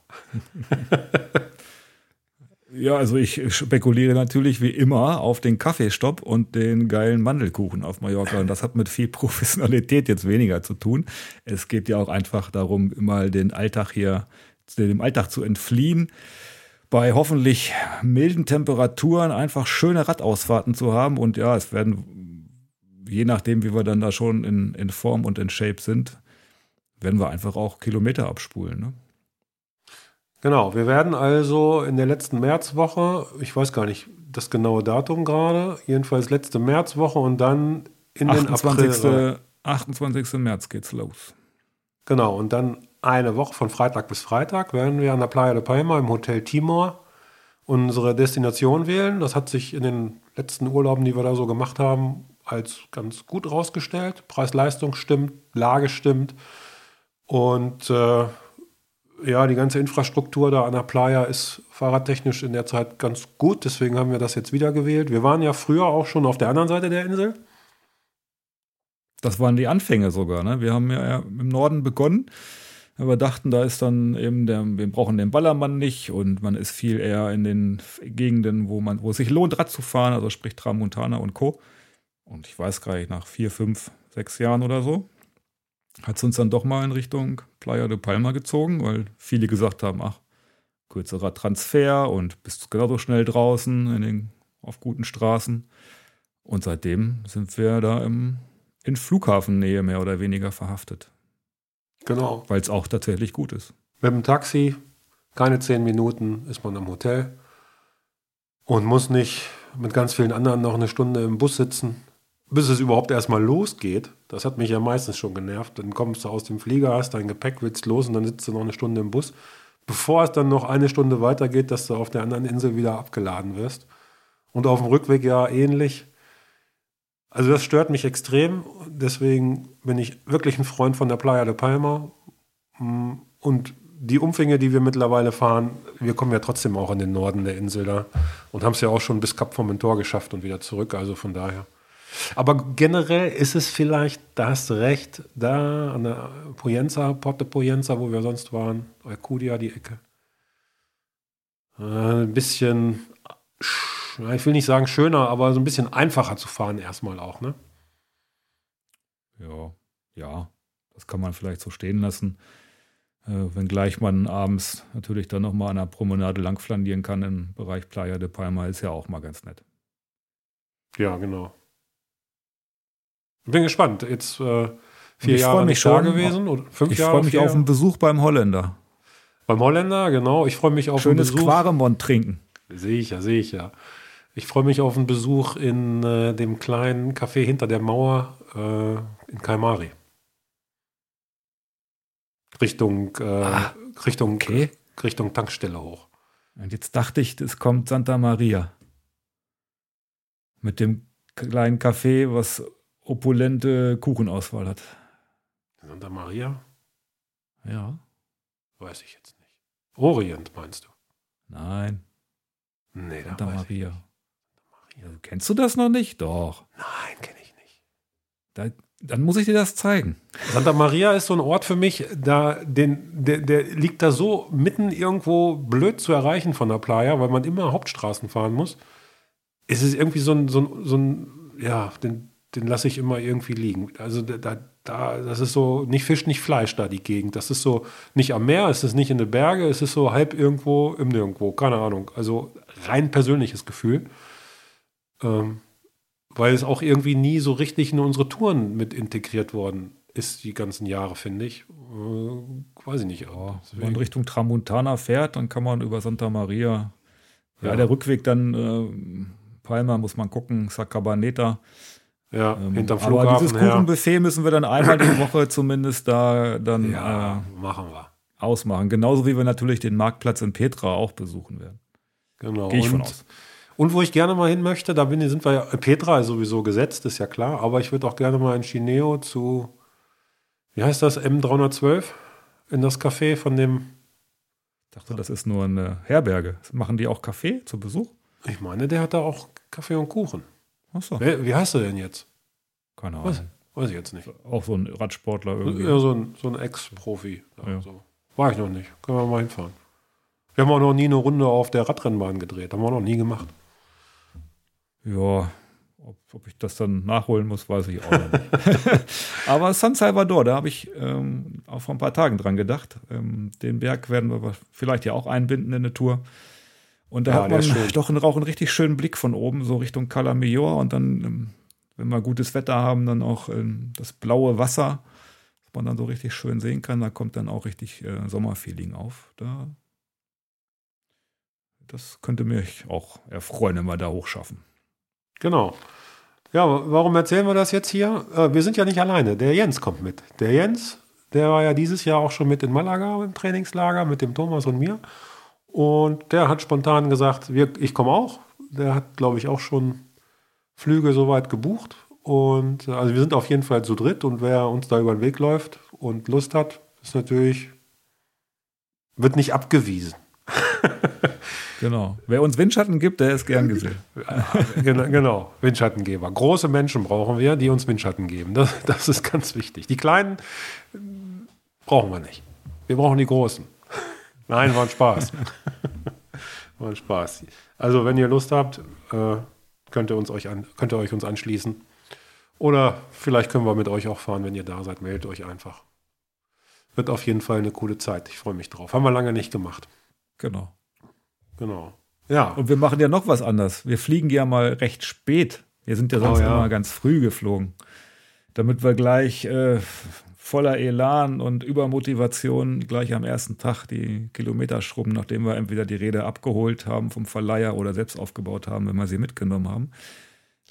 Ja, also ich spekuliere natürlich wie immer auf den Kaffeestopp und den geilen Mandelkuchen auf Mallorca. Und das hat mit viel Professionalität jetzt weniger zu tun. Es geht ja auch einfach darum, mal dem Alltag zu entfliehen. Bei hoffentlich milden Temperaturen einfach schöne Radausfahrten zu haben. Und ja, es werden, je nachdem, wie wir dann da schon in Form und in Shape sind, werden wir einfach auch Kilometer abspulen, ne? Genau, wir werden also in der letzten Märzwoche, ich weiß gar nicht das genaue Datum gerade, jedenfalls letzte Märzwoche und dann in den April. 28. März geht's los. Genau, und dann eine Woche von Freitag bis Freitag werden wir an der Playa de Palma im Hotel Timor unsere Destination wählen. Das hat sich in den letzten Urlauben, die wir da so gemacht haben, als ganz gut rausgestellt. Preis-Leistung stimmt, Lage stimmt und ja, die ganze Infrastruktur da an der Playa ist fahrradtechnisch in der Zeit ganz gut. Deswegen haben wir das jetzt wieder gewählt. Wir waren ja früher auch schon auf der anderen Seite der Insel. Das waren die Anfänge sogar, ne? Wir haben ja im Norden begonnen. Aber dachten, da ist dann eben wir brauchen den Ballermann nicht und man ist viel eher in den Gegenden, wo es sich lohnt, Rad zu fahren, also sprich Tramontana und Co. Und ich weiß gar nicht, nach 4, 5, 6 Jahren oder so hat es uns dann doch mal in Richtung Playa de Palma gezogen, weil viele gesagt haben, ach, kürzerer Transfer und bist genauso schnell draußen auf guten Straßen. Und seitdem sind wir da in Flughafennähe mehr oder weniger verhaftet. Genau. Weil es auch tatsächlich gut ist. Mit dem Taxi, keine 10 Minuten ist man am Hotel und muss nicht mit ganz vielen anderen noch eine Stunde im Bus sitzen, bis es überhaupt erstmal losgeht. Das hat mich ja meistens schon genervt. Dann kommst du aus dem Flieger, hast dein Gepäck, willst los und dann sitzt du noch eine Stunde im Bus, bevor es dann noch eine Stunde weitergeht, dass du auf der anderen Insel wieder abgeladen wirst. Und auf dem Rückweg ja ähnlich. Also das stört mich extrem. Deswegen bin ich wirklich ein Freund von der Playa de Palma. Und die Umfänge, die wir mittlerweile fahren, wir kommen ja trotzdem auch in den Norden der Insel da und haben es ja auch schon bis Kap Formentor geschafft und wieder zurück. Also von daher. Aber generell ist es vielleicht, da hast du recht, da an der Poyenza, Porto Poyenza, wo wir sonst waren, Alcudia, die Ecke. Ein bisschen, ich will nicht sagen schöner, aber so ein bisschen einfacher zu fahren erstmal auch, ne? Ja, das kann man vielleicht so stehen lassen. Wenngleich man abends natürlich dann nochmal an einer Promenade langflandieren kann im Bereich Playa de Palma, ist ja auch mal ganz nett. Ja, genau. Bin gespannt. Jetzt 4 Jahre nicht da gewesen oder 5 Jahre. Ich freue mich auf einen Besuch beim Holländer. Beim Holländer, genau. Ich freue mich auf einen Besuch. Schönes Quaremont trinken. Sehe ich ja. Ich freue mich auf einen Besuch in dem kleinen Café hinter der Mauer in Caimari. Richtung Tankstelle hoch. Und jetzt dachte ich, es kommt Santa Maria. Mit dem kleinen Café, was opulente Kuchenauswahl hat. Santa Maria? Ja. Weiß ich jetzt nicht. Orient meinst du? Nein. Nee, Santa Maria. Kennst du das noch nicht? Doch. Nein, kenne ich nicht. Dann muss ich dir das zeigen. Santa Maria ist so ein Ort für mich, der liegt da so mitten irgendwo blöd zu erreichen von der Playa, weil man immer Hauptstraßen fahren muss. Es ist irgendwie so ein den lasse ich immer irgendwie liegen. Also das ist so nicht Fisch, nicht Fleisch da, die Gegend. Das ist so nicht am Meer, es ist nicht in den Bergen, es ist so halb irgendwo im Nirgendwo, keine Ahnung. Also rein persönliches Gefühl. Weil es auch irgendwie nie so richtig in unsere Touren mit integriert worden ist, die ganzen Jahre, finde ich. Weiß ich nicht. Ja, wenn man Richtung Tramontana fährt, dann kann man über Santa Maria, der Rückweg dann Palma, muss man gucken, Sacabaneta. Ja, hinterm Flughafen. Aber dieses Kuchenbuffet müssen wir dann einmal die Woche zumindest da dann machen wir. Ausmachen. Genauso wie wir natürlich den Marktplatz in Petra auch besuchen werden. Genau. Gehe ich von aus. Und wo ich gerne mal hin möchte, sind wir ja, Petra ist sowieso gesetzt, ist ja klar, aber ich würde auch gerne mal in Chineo zu, wie heißt das, M312, in das Café von dem. Ich dachte, das ist nur eine Herberge. Machen die auch Kaffee zu Besuch? Ich meine, der hat da auch Kaffee und Kuchen. Ach so. Wie heißt er denn jetzt? Keine Ahnung. Weiß ich jetzt nicht. Auch so ein Radsportler irgendwie. Ja, so ein Ex-Profi. Ja. So. War ich noch nicht. Können wir mal hinfahren. Wir haben auch noch nie eine Runde auf der Radrennbahn gedreht. Haben wir noch nie gemacht. Ja, ob ich das dann nachholen muss, weiß ich auch noch nicht. Aber San Salvador, da habe ich auch vor ein paar Tagen dran gedacht. Den Berg werden wir vielleicht ja auch einbinden in eine Tour. Und da hat man doch auch einen richtig schönen Blick von oben, so Richtung Cala Millor. Und dann, wenn wir gutes Wetter haben, dann auch das blaue Wasser, das man dann so richtig schön sehen kann. Da kommt dann auch richtig Sommerfeeling auf. Das könnte mich auch erfreuen, wenn wir da hochschaffen. Genau. Ja, warum erzählen wir das jetzt hier? Wir sind ja nicht alleine. Der Jens kommt mit. Der Jens, der war ja dieses Jahr auch schon mit in Malaga im Trainingslager mit dem Thomas und mir. Und der hat spontan gesagt, ich komme auch. Der hat, glaube ich, auch schon Flüge soweit gebucht. Und also wir sind auf jeden Fall zu dritt. Und wer uns da über den Weg läuft und Lust hat, wird nicht abgewiesen. Genau. Wer uns Windschatten gibt, der ist gern gesehen. Genau, Windschattengeber. Große Menschen brauchen wir, die uns Windschatten geben. Das ist ganz wichtig. Die Kleinen brauchen wir nicht. Wir brauchen die Großen. Nein, war ein Spaß. War ein Spaß. Also, wenn ihr Lust habt, könnt ihr euch uns anschließen. Oder vielleicht können wir mit euch auch fahren, wenn ihr da seid. Meldet euch einfach. Wird auf jeden Fall eine coole Zeit. Ich freue mich drauf. Haben wir lange nicht gemacht. Genau. Ja. Und wir machen ja noch was anderes. Wir fliegen ja mal recht spät. Wir sind ja sonst immer ganz früh geflogen. Damit wir gleich voller Elan und Übermotivation gleich am ersten Tag die Kilometer schrubben, nachdem wir entweder die Räder abgeholt haben vom Verleiher oder selbst aufgebaut haben, wenn wir sie mitgenommen haben.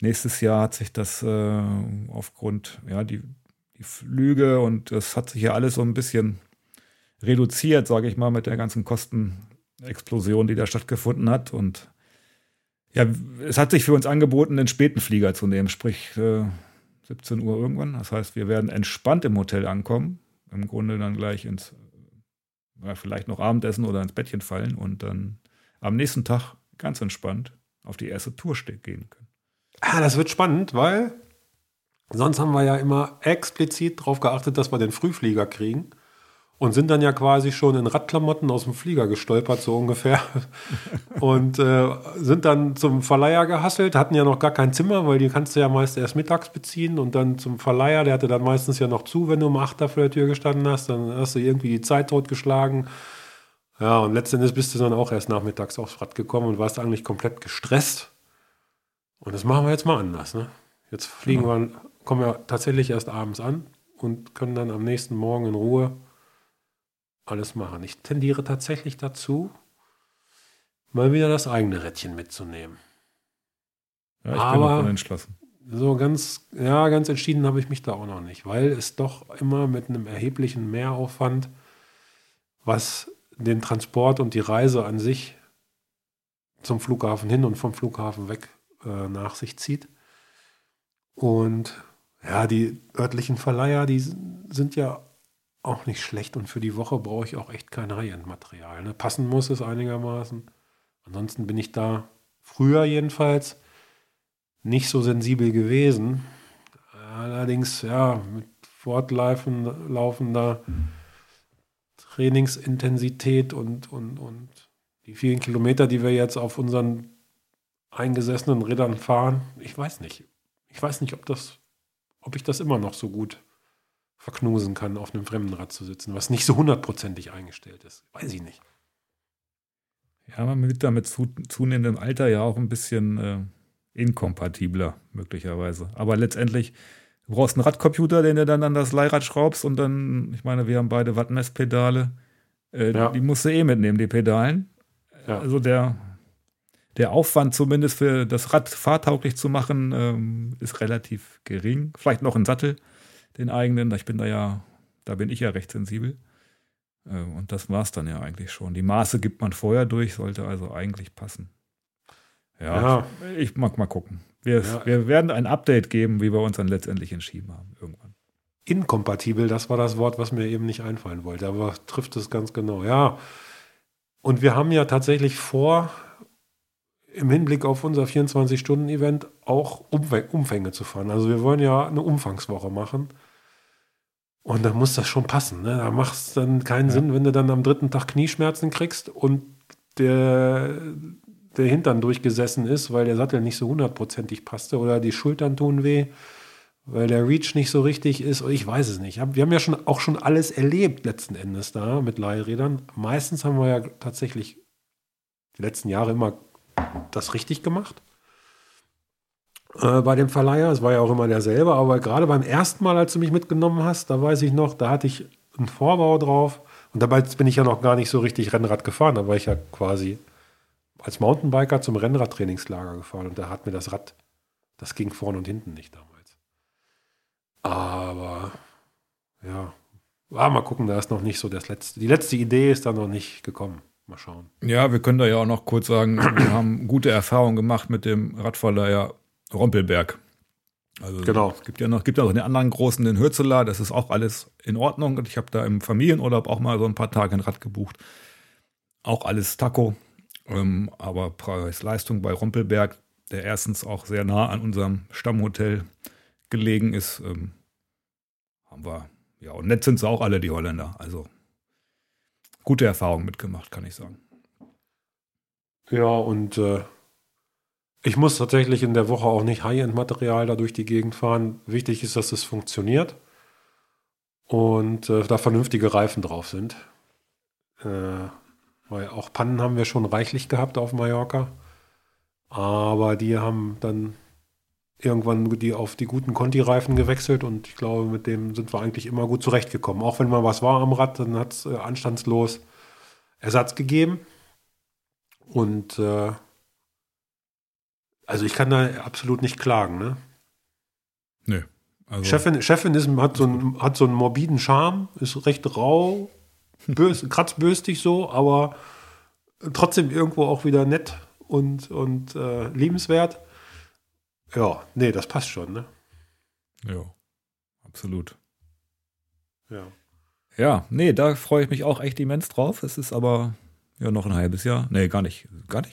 Nächstes Jahr hat sich das aufgrund, die Flüge und das hat sich ja alles so ein bisschen reduziert, sage ich mal, mit der ganzen Kostenexplosion, die da stattgefunden hat. Und ja, es hat sich für uns angeboten, den späten Flieger zu nehmen, sprich 17 Uhr irgendwann. Das heißt, wir werden entspannt im Hotel ankommen, im Grunde dann gleich vielleicht noch Abendessen oder ins Bettchen fallen und dann am nächsten Tag ganz entspannt auf die erste Tour gehen können. Das wird spannend, weil sonst haben wir ja immer explizit darauf geachtet, dass wir den Frühflieger kriegen und sind dann ja quasi schon in Radklamotten aus dem Flieger gestolpert, so ungefähr. Und sind dann zum Verleiher gehasselt, hatten ja noch gar kein Zimmer, weil die kannst du ja meist erst mittags beziehen und dann zum Verleiher, der hatte dann meistens ja noch zu, wenn du um 8 da vor der Tür gestanden hast, dann hast du irgendwie die Zeit totgeschlagen. Ja, und letztendlich bist du dann auch erst nachmittags aufs Rad gekommen und warst eigentlich komplett gestresst. Und das machen wir jetzt mal anders, ne? Jetzt kommen wir tatsächlich erst abends an und können dann am nächsten Morgen in Ruhe alles machen. Ich tendiere tatsächlich dazu, mal wieder das eigene Rädchen mitzunehmen. Ja, ich bin davon entschlossen. So ganz entschieden habe ich mich da auch noch nicht, weil es doch immer mit einem erheblichen Mehraufwand, was den Transport und die Reise an sich zum Flughafen hin und vom Flughafen weg nach sich zieht. Und ja, die örtlichen Verleiher, die sind ja auch nicht schlecht und für die Woche brauche ich auch echt kein High-End-Material. Ne? Passen muss es einigermaßen. Ansonsten bin ich da früher jedenfalls nicht so sensibel gewesen. Allerdings, mit fortlaufender Trainingsintensität und die vielen Kilometer, die wir jetzt auf unseren eingesessenen Rädern fahren, ich weiß nicht. Ich weiß nicht, ob ich das immer noch so gut verknusen kann, auf einem fremden Rad zu sitzen, was nicht so 100%ig eingestellt ist. Weiß ich nicht. Ja, man wird damit zunehmendem Alter ja auch ein bisschen inkompatibler, möglicherweise. Aber letztendlich, du brauchst einen Radcomputer, den du dann an das Leihrad schraubst und dann, ich meine, wir haben beide Wattmesspedale, die musst du mitnehmen, die Pedalen. Ja. Also der Aufwand zumindest für das Rad fahrtauglich zu machen, ist relativ gering. Vielleicht noch ein Sattel, den eigenen, da bin ich ja recht sensibel. Und das war es dann ja eigentlich schon. Die Maße gibt man vorher durch, sollte also eigentlich passen. Ja. Ich mag mal gucken. Wir werden ein Update geben, wie wir uns dann letztendlich entschieden haben irgendwann. Inkompatibel, das war das Wort, was mir eben nicht einfallen wollte, aber trifft es ganz genau. Ja, und wir haben ja tatsächlich vor, im Hinblick auf unser 24-Stunden-Event auch Umfänge zu fahren. Also wir wollen ja eine Umfangswoche machen. Und da muss das schon passen. Ne? Da macht es dann keinen Sinn, wenn du dann am 3. Tag Knieschmerzen kriegst und der Hintern durchgesessen ist, weil der Sattel nicht so 100%ig passte oder die Schultern tun weh, weil der Reach nicht so richtig ist. Ich weiß es nicht. Wir haben ja auch schon alles erlebt letzten Endes da mit Leihrädern. Meistens haben wir ja tatsächlich die letzten Jahre immer das richtig gemacht. Bei dem Verleiher, es war ja auch immer derselbe, aber gerade beim ersten Mal, als du mich mitgenommen hast, da weiß ich noch, da hatte ich einen Vorbau drauf und dabei bin ich ja noch gar nicht so richtig Rennrad gefahren, da war ich ja quasi als Mountainbiker zum Rennradtrainingslager gefahren und da hat mir das Rad, das ging vorne und hinten nicht damals. Aber mal gucken, da ist noch nicht so die letzte Idee ist da noch nicht gekommen. Mal schauen. Ja, wir können da ja auch noch kurz sagen, wir haben gute Erfahrungen gemacht mit dem Radverleiher Rompelberg. Also genau. Es gibt ja noch den anderen großen, den Hürzeler, das ist auch alles in Ordnung. Und ich habe da im Familienurlaub auch mal so ein paar Tage ein Rad gebucht. Auch alles Taco. Aber Preis-Leistung bei Rompelberg, der erstens auch sehr nah an unserem Stammhotel gelegen ist, haben wir, und nett sind sie auch alle, die Holländer. Also gute Erfahrungen mitgemacht, kann ich sagen. Ja, und ich muss tatsächlich in der Woche auch nicht High-End-Material da durch die Gegend fahren. Wichtig ist, dass es funktioniert und da vernünftige Reifen drauf sind. Weil auch Pannen haben wir schon reichlich gehabt auf Mallorca. Aber die haben dann irgendwann auf die guten Conti-Reifen gewechselt und ich glaube, mit dem sind wir eigentlich immer gut zurechtgekommen. Auch wenn mal was war am Rad, dann hat es anstandslos Ersatz gegeben. Und Also ich kann da absolut nicht klagen, ne? Nö. Also, Chefin hat so einen morbiden Charme, ist recht rau, kratzbürstig so, aber trotzdem irgendwo auch wieder nett und liebenswert. Ja, nee, das passt schon, ne? ja, absolut. Ja. Ja, nee, da freue ich mich auch echt immens drauf. Es ist aber ja noch ein halbes Jahr. Nee, gar nicht.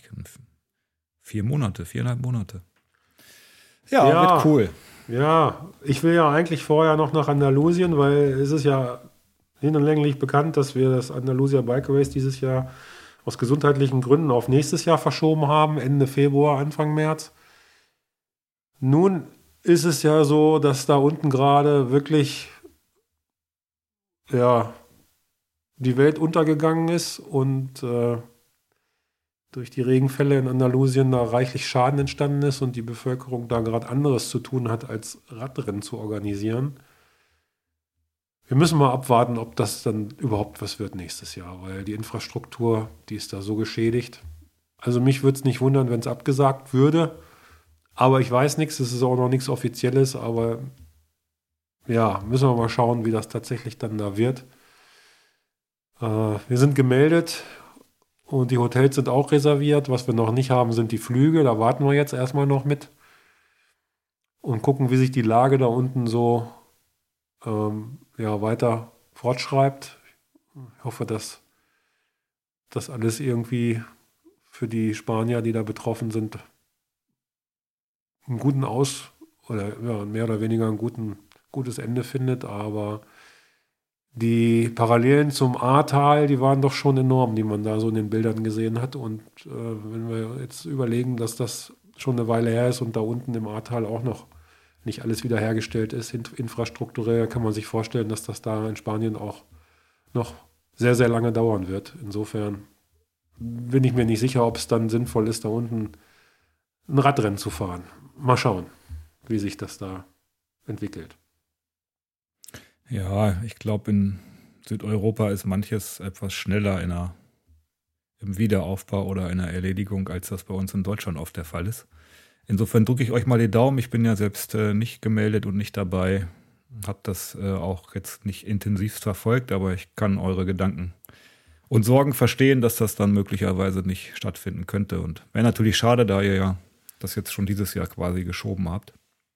4 Monate, 4,5 Monate. Ja, wird cool. Ja, ich will ja eigentlich vorher noch nach Andalusien, weil es ist ja hinlänglich bekannt, dass wir das Andalusia Bike Race dieses Jahr aus gesundheitlichen Gründen auf nächstes Jahr verschoben haben, Ende Februar, Anfang März. Nun ist es ja so, dass da unten gerade wirklich ja, die Welt untergegangen ist und durch die Regenfälle in Andalusien da reichlich Schaden entstanden ist und die Bevölkerung da gerade anderes zu tun hat, als Radrennen zu organisieren. Wir müssen mal abwarten, ob das dann überhaupt was wird nächstes Jahr, weil die Infrastruktur, die ist da so geschädigt. Also mich würde es nicht wundern, wenn es abgesagt würde, aber ich weiß nichts, es ist auch noch nichts Offizielles, aber ja, müssen wir mal schauen, wie das tatsächlich dann da wird. Wir sind gemeldet. Und die Hotels sind auch reserviert. Was wir noch nicht haben, sind die Flüge. Da warten wir jetzt erstmal noch mit. Und gucken, wie sich die Lage da unten so weiter fortschreibt. Ich hoffe, dass das alles irgendwie für die Spanier, die da betroffen sind, einen guten mehr oder weniger gutes Ende findet. Aber die Parallelen zum Ahrtal, die waren doch schon enorm, die man da so in den Bildern gesehen hat. Und wenn wir jetzt überlegen, dass das schon eine Weile her ist und da unten im Ahrtal auch noch nicht alles wiederhergestellt ist, infrastrukturell, kann man sich vorstellen, dass das da in Spanien auch noch sehr, sehr lange dauern wird. Insofern bin ich mir nicht sicher, ob es dann sinnvoll ist, da unten ein Radrennen zu fahren. Mal schauen, wie sich das da entwickelt. Ja, ich glaube, in Südeuropa ist manches etwas schneller im Wiederaufbau oder in der Erledigung, als das bei uns in Deutschland oft der Fall ist. Insofern drücke ich euch mal die Daumen. Ich bin ja selbst nicht gemeldet und nicht dabei. Habe das auch jetzt nicht intensiv verfolgt, aber ich kann eure Gedanken und Sorgen verstehen, dass das dann möglicherweise nicht stattfinden könnte. Und wäre natürlich schade, da ihr ja das jetzt schon dieses Jahr quasi geschoben habt.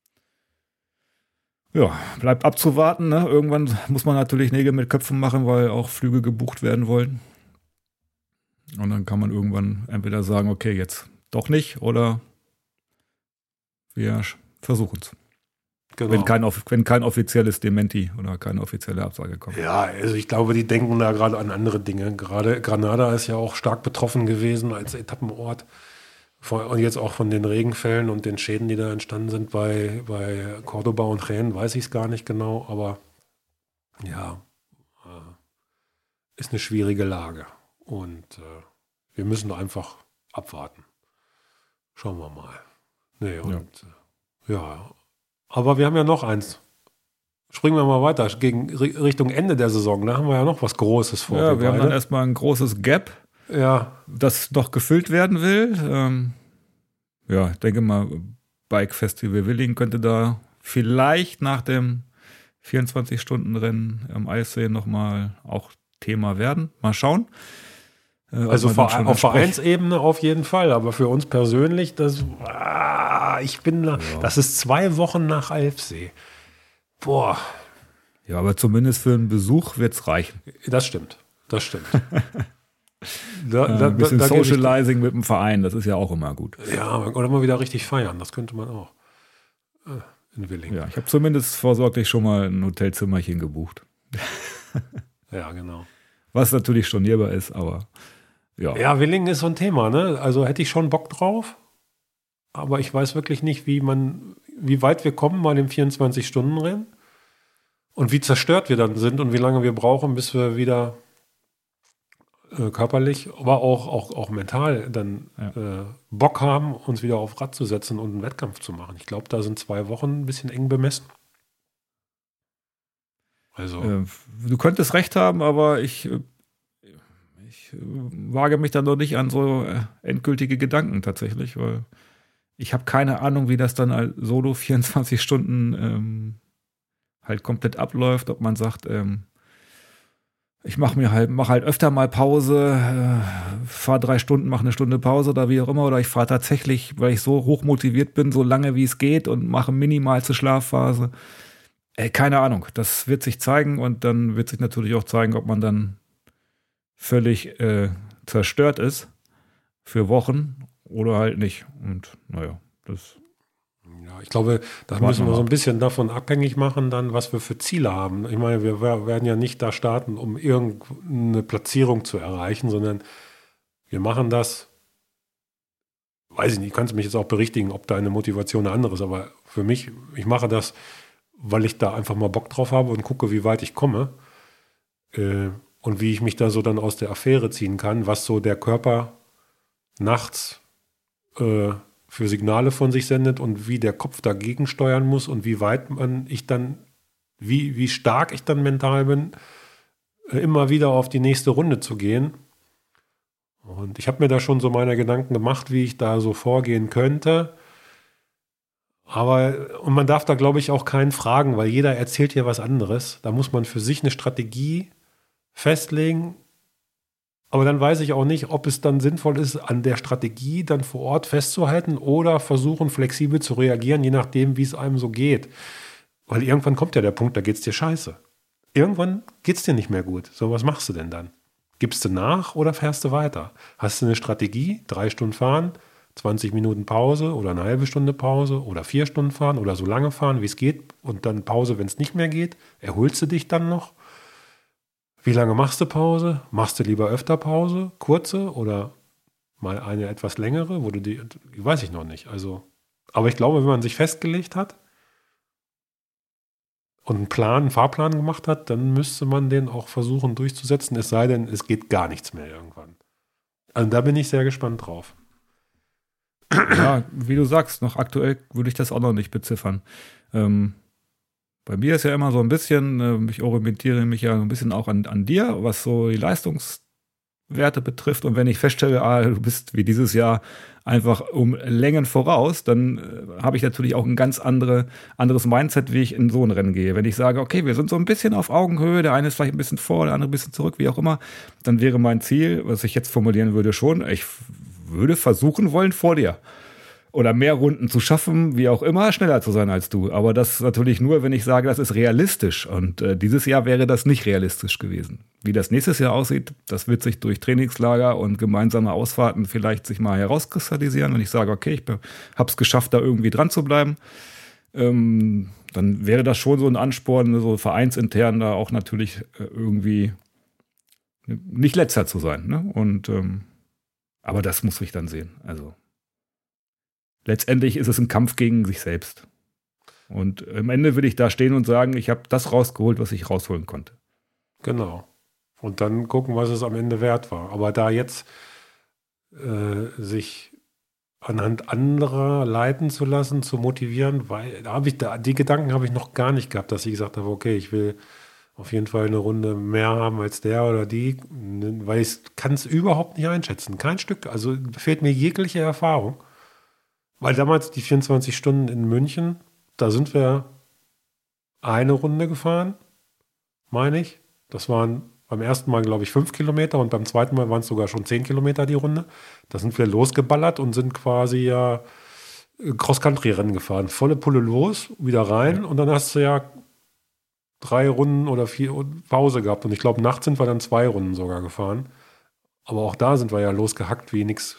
Ja, bleibt abzuwarten. Ne? Irgendwann muss man natürlich Nägel mit Köpfen machen, weil auch Flüge gebucht werden wollen. Und dann kann man irgendwann entweder sagen, okay, jetzt doch nicht, oder wir versuchen es. Genau. Wenn kein offizielles Dementi oder keine offizielle Absage kommt. Ja, also ich glaube, die denken da gerade an andere Dinge. Gerade Granada ist ja auch stark betroffen gewesen als Etappenort. Und jetzt auch von den Regenfällen und den Schäden, die da entstanden sind bei Cordoba und Jaén, weiß ich es gar nicht genau. Aber ja, ist eine schwierige Lage. Und wir müssen einfach abwarten. Schauen wir mal. Nee, und ja. Aber wir haben ja noch eins. Springen wir mal weiter Richtung Ende der Saison. Da haben wir ja noch was Großes vor. Ja, wir haben dann erstmal ein großes Gap, das noch gefüllt werden will. Ich denke mal, Bike Festival Willingen könnte da vielleicht nach dem 24-Stunden-Rennen am Eissee nochmal auch Thema werden. Mal schauen. Also auf Vereinsebene auf jeden Fall, aber für uns persönlich, das ist 2 Wochen nach Alfsee. Boah. Ja, aber zumindest für einen Besuch wird es reichen. Das stimmt. Ein bisschen Socializing mit dem Verein, das ist ja auch immer gut. Ja, oder mal wieder richtig feiern, das könnte man auch in Willingen. Ja, ich habe zumindest vorsorglich schon mal ein Hotelzimmerchen gebucht. Ja, genau. Was natürlich stornierbar ist, aber ja. Ja, Willingen ist so ein Thema, ne? Also hätte ich schon Bock drauf, aber ich weiß wirklich nicht, wie weit wir kommen bei dem 24-Stunden-Rennen und wie zerstört wir dann sind und wie lange wir brauchen, bis wir wieder körperlich, aber auch mental dann Bock haben, uns wieder auf Rad zu setzen und einen Wettkampf zu machen. Ich glaube, da sind 2 Wochen ein bisschen eng bemessen. Also du könntest recht haben, aber ich wage mich dann noch nicht an so endgültige Gedanken tatsächlich, weil Ich habe keine Ahnung, wie das dann als Solo 24 Stunden halt komplett abläuft, ob man sagt, ich mach halt öfter mal Pause, fahre 3 Stunden, mache eine Stunde Pause oder wie auch immer, oder ich fahre tatsächlich, weil ich so hoch motiviert bin, so lange wie es geht und mache minimalste Schlafphase. Keine Ahnung, das wird sich zeigen und dann wird sich natürlich auch zeigen, ob man dann völlig zerstört ist für Wochen oder halt nicht. Und naja, das. Ja, ich glaube, das müssen wir so ein bisschen davon abhängig machen, dann, was wir für Ziele haben. Ich meine, wir werden ja nicht da starten, um irgendeine Platzierung zu erreichen, sondern wir machen das, weiß ich nicht, kannst du mich jetzt auch berichtigen, ob deine Motivation eine andere ist, aber für mich, ich mache das, weil ich da einfach mal Bock drauf habe und gucke, wie weit ich komme und wie ich mich da so dann aus der Affäre ziehen kann, was so der Körper nachts für Signale von sich sendet und wie der Kopf dagegen steuern muss und wie weit wie stark ich dann mental bin, immer wieder auf die nächste Runde zu gehen. Und ich habe mir da schon so meine Gedanken gemacht, wie ich da so vorgehen könnte. Und man darf da, glaube ich, auch keinen fragen, weil jeder erzählt ja was anderes. Da muss man für sich eine Strategie festlegen. Aber dann weiß ich auch nicht, ob es dann sinnvoll ist, an der Strategie dann vor Ort festzuhalten oder versuchen, flexibel zu reagieren, je nachdem, wie es einem so geht. Weil irgendwann kommt ja der Punkt, da geht es dir scheiße. Irgendwann geht es dir nicht mehr gut. So, was machst du denn dann? Gibst du nach oder fährst du weiter? Hast du eine Strategie? 3 Stunden fahren, 20 Minuten Pause oder eine halbe Stunde Pause oder 4 Stunden fahren oder so lange fahren, wie es geht und dann Pause, wenn es nicht mehr geht. Erholst du dich dann noch? Wie lange machst du Pause? Machst du lieber öfter Pause, kurze oder mal eine etwas längere, weiß ich noch nicht. Also, aber ich glaube, wenn man sich festgelegt hat und einen Fahrplan gemacht hat, dann müsste man den auch versuchen durchzusetzen, es sei denn, es geht gar nichts mehr irgendwann. Also da bin ich sehr gespannt drauf. Ja, wie du sagst, noch aktuell würde ich das auch noch nicht beziffern. Bei mir ist ja immer so ein bisschen, ich orientiere mich ja ein bisschen auch an dir, was so die Leistungswerte betrifft. Und wenn ich feststelle, du bist wie dieses Jahr einfach um Längen voraus, dann habe ich natürlich auch ein ganz anderes Mindset, wie ich in so ein Rennen gehe. Wenn ich sage, okay, wir sind so ein bisschen auf Augenhöhe, der eine ist vielleicht ein bisschen vor, der andere ein bisschen zurück, wie auch immer, dann wäre mein Ziel, was ich jetzt formulieren würde, schon, ich würde versuchen wollen vor dir. Oder mehr Runden zu schaffen, wie auch immer, schneller zu sein als du. Aber das natürlich nur, wenn ich sage, das ist realistisch. Und dieses Jahr wäre das nicht realistisch gewesen. Wie das nächstes Jahr aussieht, das wird sich durch Trainingslager und gemeinsame Ausfahrten vielleicht sich mal herauskristallisieren. Und ich sage, okay, ich habe es geschafft, da irgendwie dran zu bleiben. Dann wäre das schon so ein Ansporn, so vereinsintern da auch natürlich irgendwie nicht letzter zu sein. Ne? Und aber das muss ich dann sehen. Also letztendlich ist es ein Kampf gegen sich selbst. Und am Ende würde ich da stehen und sagen, ich habe das rausgeholt, was ich rausholen konnte. Genau. Und dann gucken, was es am Ende wert war. Aber da jetzt sich anhand anderer leiten zu lassen, zu motivieren, weil die Gedanken habe ich noch gar nicht gehabt, dass ich gesagt habe, okay, ich will auf jeden Fall eine Runde mehr haben als der oder die, weil ich kann es überhaupt nicht einschätzen. Kein Stück. Also fehlt mir jegliche Erfahrung. Weil damals die 24 Stunden in München, da sind wir eine Runde gefahren, meine ich. Das waren beim ersten Mal, glaube ich, 5 Kilometer und beim zweiten Mal waren es sogar schon 10 Kilometer die Runde. Da sind wir losgeballert und sind quasi ja Cross-Country-Rennen gefahren. Volle Pulle los, wieder rein und dann hast du ja 3 Runden oder 4 Pause gehabt. Und ich glaube, nachts sind wir dann 2 Runden sogar gefahren. Aber auch da sind wir ja losgehackt wie nix.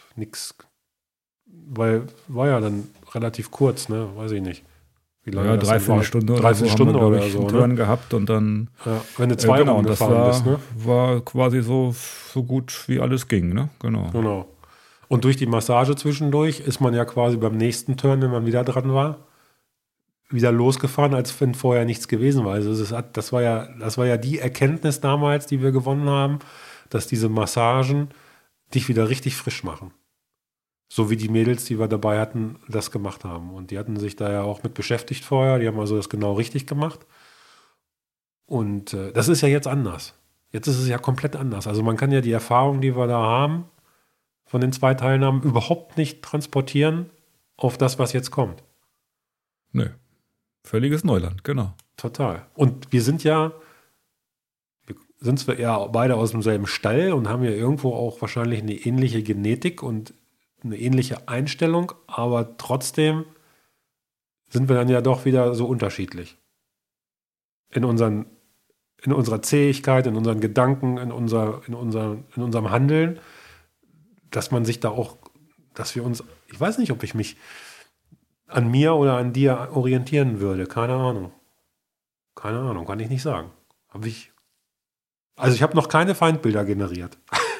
Weil war ja dann relativ kurz, ne? Weiß ich nicht. Wie lange ja, das 3/4 Stunde oder so Stunde haben wir, oder so, einen Turn gehabt und dann ja, wenn du 2 Runden gefahren bist, ne? War quasi so gut wie alles ging, ne? Genau. Und durch die Massage zwischendurch ist man ja quasi beim nächsten Turn, wenn man wieder dran war, wieder losgefahren, als wenn vorher nichts gewesen war. Also das war ja die Erkenntnis damals, die wir gewonnen haben, dass diese Massagen dich wieder richtig frisch machen. So wie die Mädels, die wir dabei hatten, das gemacht haben. Und die hatten sich da ja auch mit beschäftigt vorher. Die haben also das genau richtig gemacht. Und das ist ja jetzt anders. Jetzt ist es ja komplett anders. Also man kann ja die Erfahrung, die wir da haben, von den 2 Teilnahmen überhaupt nicht transportieren auf das, was jetzt kommt. Nö. Völliges Neuland, genau. Total. Und wir sind ja beide aus demselben Stall und haben ja irgendwo auch wahrscheinlich eine ähnliche Genetik und eine ähnliche Einstellung, aber trotzdem sind wir dann ja doch wieder so unterschiedlich. In unserer Zähigkeit, in unseren Gedanken, in unserem Handeln, dass man sich da auch, dass wir uns, ich weiß nicht, ob ich mich an mir oder an dir orientieren würde. Keine Ahnung. Kann ich nicht sagen. Ich habe noch keine Feindbilder generiert.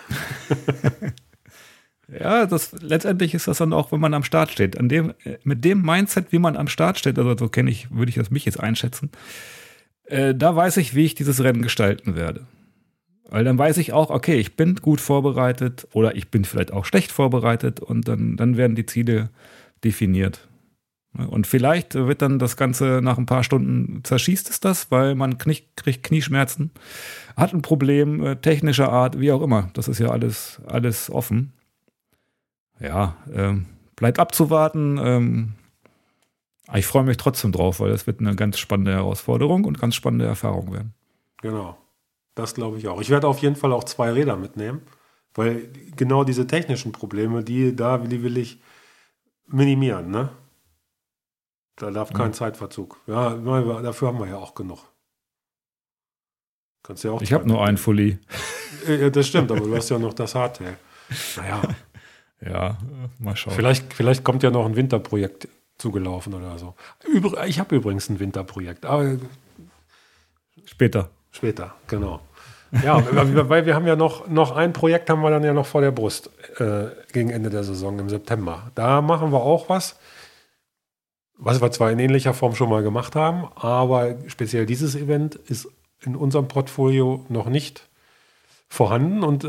Ja, letztendlich ist das dann auch, wenn man am Start steht. Mit dem Mindset, wie man am Start steht, also so würde ich das mich jetzt einschätzen, da weiß ich, wie ich dieses Rennen gestalten werde. Weil dann weiß ich auch, okay, ich bin gut vorbereitet oder ich bin vielleicht auch schlecht vorbereitet und dann werden die Ziele definiert. Und vielleicht wird dann das Ganze nach ein paar Stunden zerschießt es das, weil man kriegt Knieschmerzen, hat ein Problem technischer Art, wie auch immer. Das ist ja alles offen. Ja, bleibt abzuwarten. Ich freue mich trotzdem drauf, weil das wird eine ganz spannende Herausforderung und ganz spannende Erfahrung werden. Genau, das glaube ich auch. Ich werde auf jeden Fall auch 2 Räder mitnehmen, weil genau diese technischen Probleme, die will ich minimieren, ne? Da darf kein Zeitverzug. Ja, dafür haben wir ja auch genug. Kannst ja auch. Ich habe nur einen Fully. Ja, das stimmt, aber du hast ja noch das Hardtail. Naja. Ja, mal schauen. Vielleicht kommt ja noch ein Winterprojekt zugelaufen oder so. Ich habe übrigens ein Winterprojekt, aber Später, genau. Ja, weil wir haben ja noch ein Projekt haben wir dann ja noch vor der Brust gegen Ende der Saison im September. Da machen wir auch was wir zwar in ähnlicher Form schon mal gemacht haben, aber speziell dieses Event ist in unserem Portfolio noch nicht vorhanden und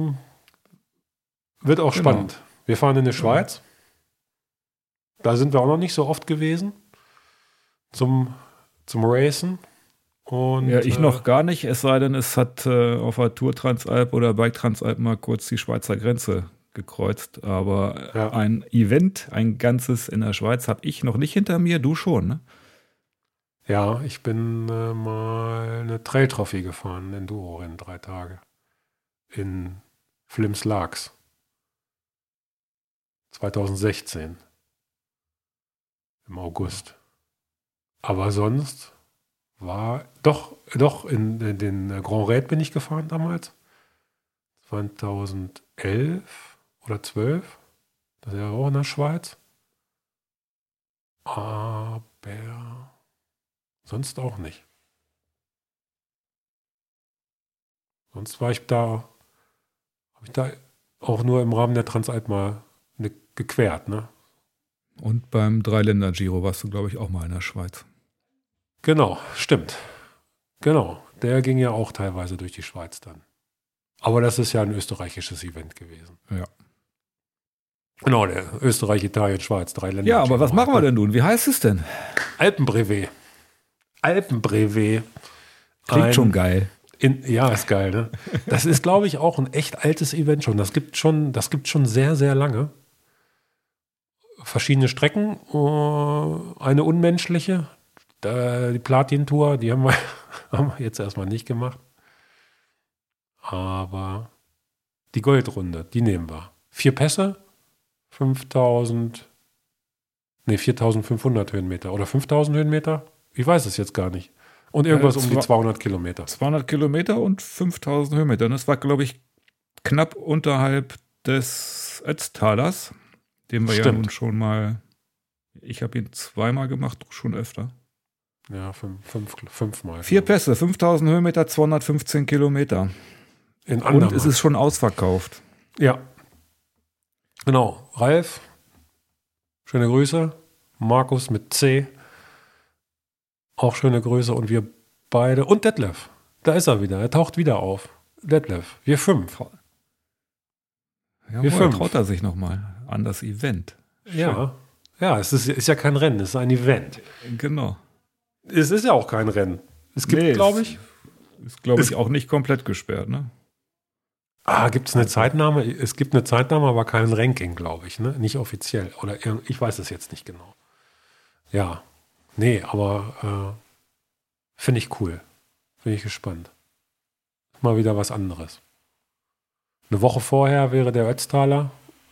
wird auch spannend. Wir fahren in die Schweiz. Da sind wir auch noch nicht so oft gewesen zum Racen. Und, ja, ich noch gar nicht, es sei denn, es hat auf der Tour Transalp oder Bike Transalp mal kurz die Schweizer Grenze gekreuzt. Aber ein Event, ein ganzes in der Schweiz, habe ich noch nicht hinter mir. Du schon, ne? Ja, ich bin mal eine Trail-Trophy gefahren, ein Enduro-Rennen 3 Tage. In Flims-Laax. 2016. Im August. Aber sonst war doch in den Grand Raid bin ich gefahren damals. 2011 oder 12. Das ist ja auch in der Schweiz. Aber sonst auch nicht. Sonst habe ich da auch nur im Rahmen der Transalp mal gequert, ne? Und beim Dreiländer-Giro warst du, glaube ich, auch mal in der Schweiz. Genau, stimmt. Genau, der ging ja auch teilweise durch die Schweiz dann. Aber das ist ja ein österreichisches Event gewesen. Ja. Genau, der Österreich, Italien, Schweiz, 3 Länder. Ja, aber was machen wir denn nun? Wie heißt es denn? Alpenbrevet. Klingt schon geil. Ja, ist geil, ne? Das ist, glaube ich, auch ein echt altes Event schon. Das gibt schon sehr, sehr lange. Verschiedene Strecken. Eine unmenschliche. Die Platin-Tour, die haben wir jetzt erstmal nicht gemacht. Aber die Goldrunde, die nehmen wir. 4 Pässe, 4.500 Höhenmeter oder 5.000 Höhenmeter. Ich weiß es jetzt gar nicht. Und irgendwas um die 200 Kilometer. 200 Kilometer und 5.000 Höhenmeter. Das war, glaube ich, knapp unterhalb des Ötztalers, den wir ja nun schon mal, ich habe ihn 2-mal gemacht, schon öfter. Ja, 5-mal. 4 Pässe, 5.000 Höhenmeter, 215 Kilometer. Und es ist schon ausverkauft. Ja. Genau. Ralf, schöne Grüße. Markus mit C, auch schöne Grüße. Und wir beide. Und Detlef. Da ist er wieder. Er taucht wieder auf. Detlef. Wir 5. Ja, wir 5. Traut er sich nochmal an das Event. Schön. Ja, es ist ja kein Rennen, es ist ein Event. Genau. Es ist ja auch kein Rennen. Es gibt, glaube ich. Ist, glaube ich, auch nicht komplett gesperrt, ne? Gibt es eine Zeitnahme? Es gibt eine Zeitnahme, aber kein Ranking, glaube ich, ne? Nicht offiziell. Oder ich weiß es jetzt nicht genau. Ja, nee, aber finde ich cool. Bin ich gespannt. Mal wieder was anderes. Eine Woche vorher wäre der Ötztaler.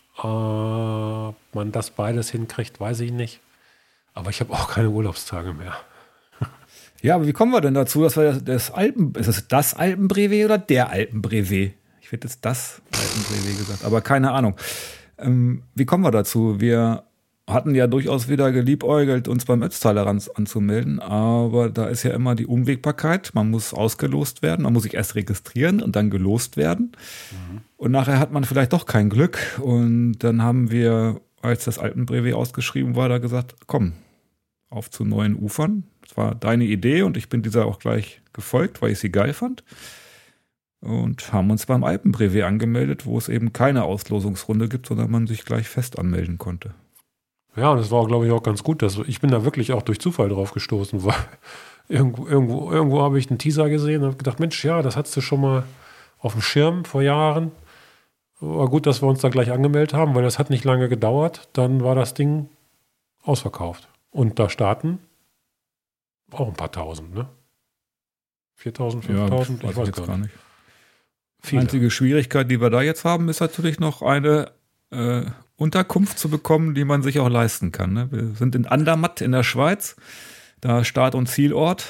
Ob man das beides hinkriegt, weiß ich nicht. Aber ich habe auch keine Urlaubstage mehr. Ja, aber wie kommen wir denn dazu, dass wir ist es das Alpenbrevet oder der Alpenbrevet? Ich hätte jetzt das Alpenbrevet gesagt, aber keine Ahnung. Wie kommen wir dazu? Wir hatten ja durchaus wieder geliebäugelt, uns beim Ötztaler anzumelden, aber da ist ja immer die Unwägbarkeit. Man muss ausgelost werden, man muss sich erst registrieren und dann gelost werden. Und nachher hat man vielleicht doch kein Glück. Und dann haben wir, als das Alpenbrevet ausgeschrieben war, da gesagt, komm, auf zu neuen Ufern. Das war deine Idee und ich bin dieser auch gleich gefolgt, weil ich sie geil fand. Und haben uns beim Alpenbrevet angemeldet, wo es eben keine Auslosungsrunde gibt, sondern man sich gleich fest anmelden konnte. Ja, und das war, glaube ich, auch ganz gut. Ich bin da wirklich auch durch Zufall drauf gestoßen, weil irgendwo habe ich einen Teaser gesehen und habe gedacht, Mensch, ja, das hattest du schon mal auf dem Schirm vor Jahren. War gut, dass wir uns da gleich angemeldet haben, weil das hat nicht lange gedauert. Dann war das Ding ausverkauft. Und da starten auch ein paar Tausend, ne? 4.000, 5.000, ich weiß gar nicht. Die Viele. einzige Schwierigkeit, die wir da jetzt haben, ist natürlich noch eine Unterkunft zu bekommen, die man sich auch leisten kann. Ne? Wir sind in Andermatt in der Schweiz, da Start- und Zielort.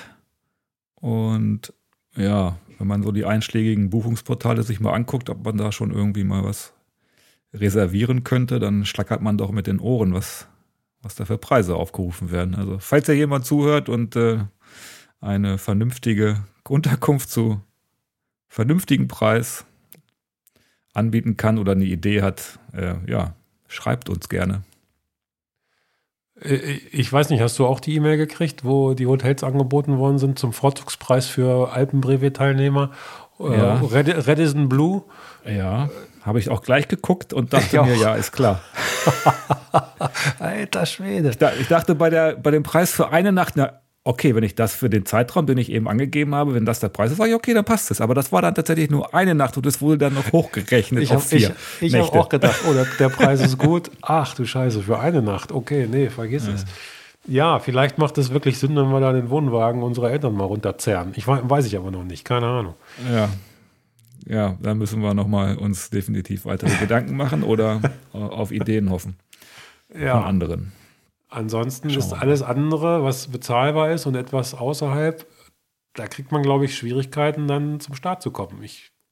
Und ja, wenn man so die einschlägigen Buchungsportale sich mal anguckt, ob man da schon irgendwie mal was reservieren könnte, dann schlackert man doch mit den Ohren, was da für Preise aufgerufen werden. Also falls ja jemand zuhört und eine vernünftige Unterkunft zu vernünftigen Preis anbieten kann oder eine Idee hat, schreibt uns gerne. Ich weiß nicht, hast du auch die E-Mail gekriegt, wo die Hotels angeboten worden sind zum Vorzugspreis für Alpenbrevet-Teilnehmer? Ja. Radisson Blue? Ja, habe ich auch gleich geguckt und dachte mir, ja, ist klar. Alter Schwede. Ich dachte bei dem Preis für eine Nacht, okay, wenn ich das für den Zeitraum, den ich eben angegeben habe, wenn das der Preis ist, sage ich, okay, dann passt es. Aber das war dann tatsächlich nur eine Nacht und es wurde dann noch hochgerechnet auf 4 Ich habe auch gedacht, der Preis ist gut. Ach du Scheiße, für eine Nacht. Okay, nee, vergiss es. Ja, vielleicht macht es wirklich Sinn, wenn wir da den Wohnwagen unserer Eltern mal runterzerren. Weiß ich aber noch nicht, keine Ahnung. Ja, da müssen wir nochmal uns definitiv weitere Gedanken machen oder auf Ideen hoffen von anderen. Ansonsten ist alles andere, was bezahlbar ist und etwas außerhalb, da kriegt man, glaube ich, Schwierigkeiten, dann zum Start zu kommen.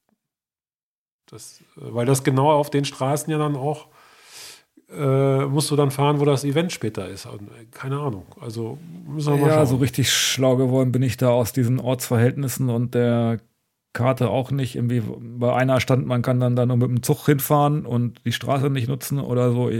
Weil das genau auf den Straßen ja dann auch musst du dann fahren, wo das Event später ist. Keine Ahnung. Also müssen wir mal schauen. So richtig schlau geworden bin ich da aus diesen Ortsverhältnissen und der Karte auch nicht. Irgendwie bei einer stand, man kann dann da nur mit dem Zug hinfahren und die Straße nicht nutzen oder so.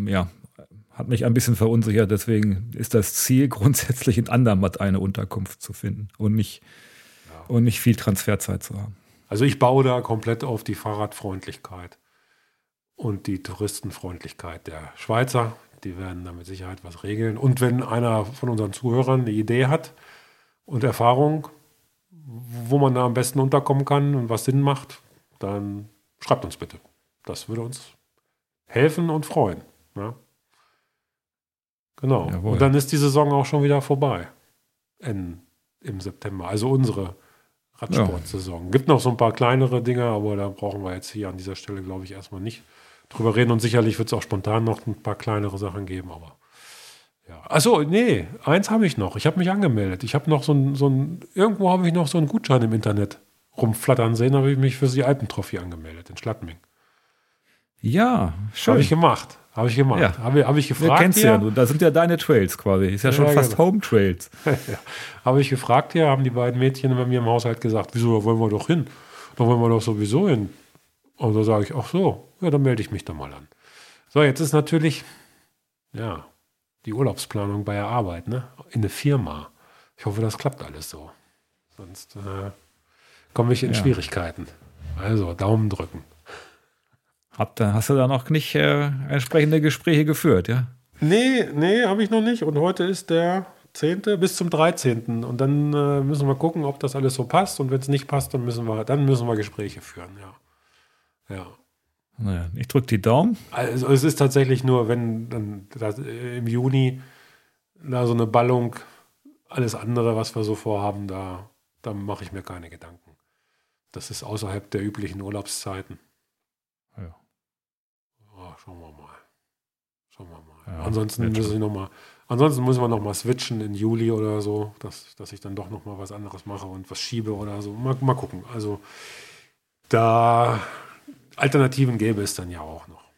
Hat mich ein bisschen verunsichert, deswegen ist das Ziel grundsätzlich in Andermatt eine Unterkunft zu finden und nicht viel Transferzeit zu haben. Also ich baue da komplett auf die Fahrradfreundlichkeit und die Touristenfreundlichkeit der Schweizer. Die werden da mit Sicherheit was regeln. Und wenn einer von unseren Zuhörern eine Idee hat und Erfahrung, wo man da am besten unterkommen kann und was Sinn macht, dann schreibt uns bitte. Das würde uns helfen und freuen. Ja? Genau. Jawohl. Und dann ist die Saison auch schon wieder vorbei. Im September. Also unsere Radsportsaison. Gibt noch so ein paar kleinere Dinge, aber da brauchen wir jetzt hier an dieser Stelle, glaube ich, erstmal nicht drüber reden. Und sicherlich wird es auch spontan noch ein paar kleinere Sachen geben, aber ja. Achso, nee, eins habe ich noch. Ich habe mich angemeldet. Ich habe noch irgendwo habe ich noch so einen Gutschein im Internet rumflattern sehen, habe ich mich für die Alpentrophy angemeldet in Schladming. Ja, schön. Habe ich gemacht. Ja. Habe ich gefragt. Kennst ja, da sind ja deine Trails quasi. Ist ja schon fast genau. Home-Trails. Habe ich gefragt hier, haben die beiden Mädchen bei mir im Haushalt gesagt, wieso, da wollen wir doch hin? Da wollen wir doch sowieso hin. Und da sage ich, ach so, ja, dann melde ich mich da mal an. So, jetzt ist natürlich, die Urlaubsplanung bei der Arbeit, ne? In der Firma. Ich hoffe, das klappt alles so. Sonst komme ich in Schwierigkeiten. Also, Daumen drücken. Hast du da noch nicht entsprechende Gespräche geführt, ja? Nee, habe ich noch nicht. Und heute ist der 10. bis zum 13. Und dann müssen wir gucken, ob das alles so passt. Und wenn es nicht passt, dann müssen wir Gespräche führen, ja. Ja. Naja, ich drücke die Daumen. Also es ist tatsächlich nur, wenn dann im Juni da so eine Ballung, alles andere, was wir so vorhaben, da mache ich mir keine Gedanken. Das ist außerhalb der üblichen Urlaubszeiten. Ja. Schauen wir mal. Ja, Ansonsten müssen wir noch mal switchen in Juli oder so, dass ich dann doch noch mal was anderes mache und was schiebe oder so. Mal gucken. Also da Alternativen gäbe es dann ja auch noch.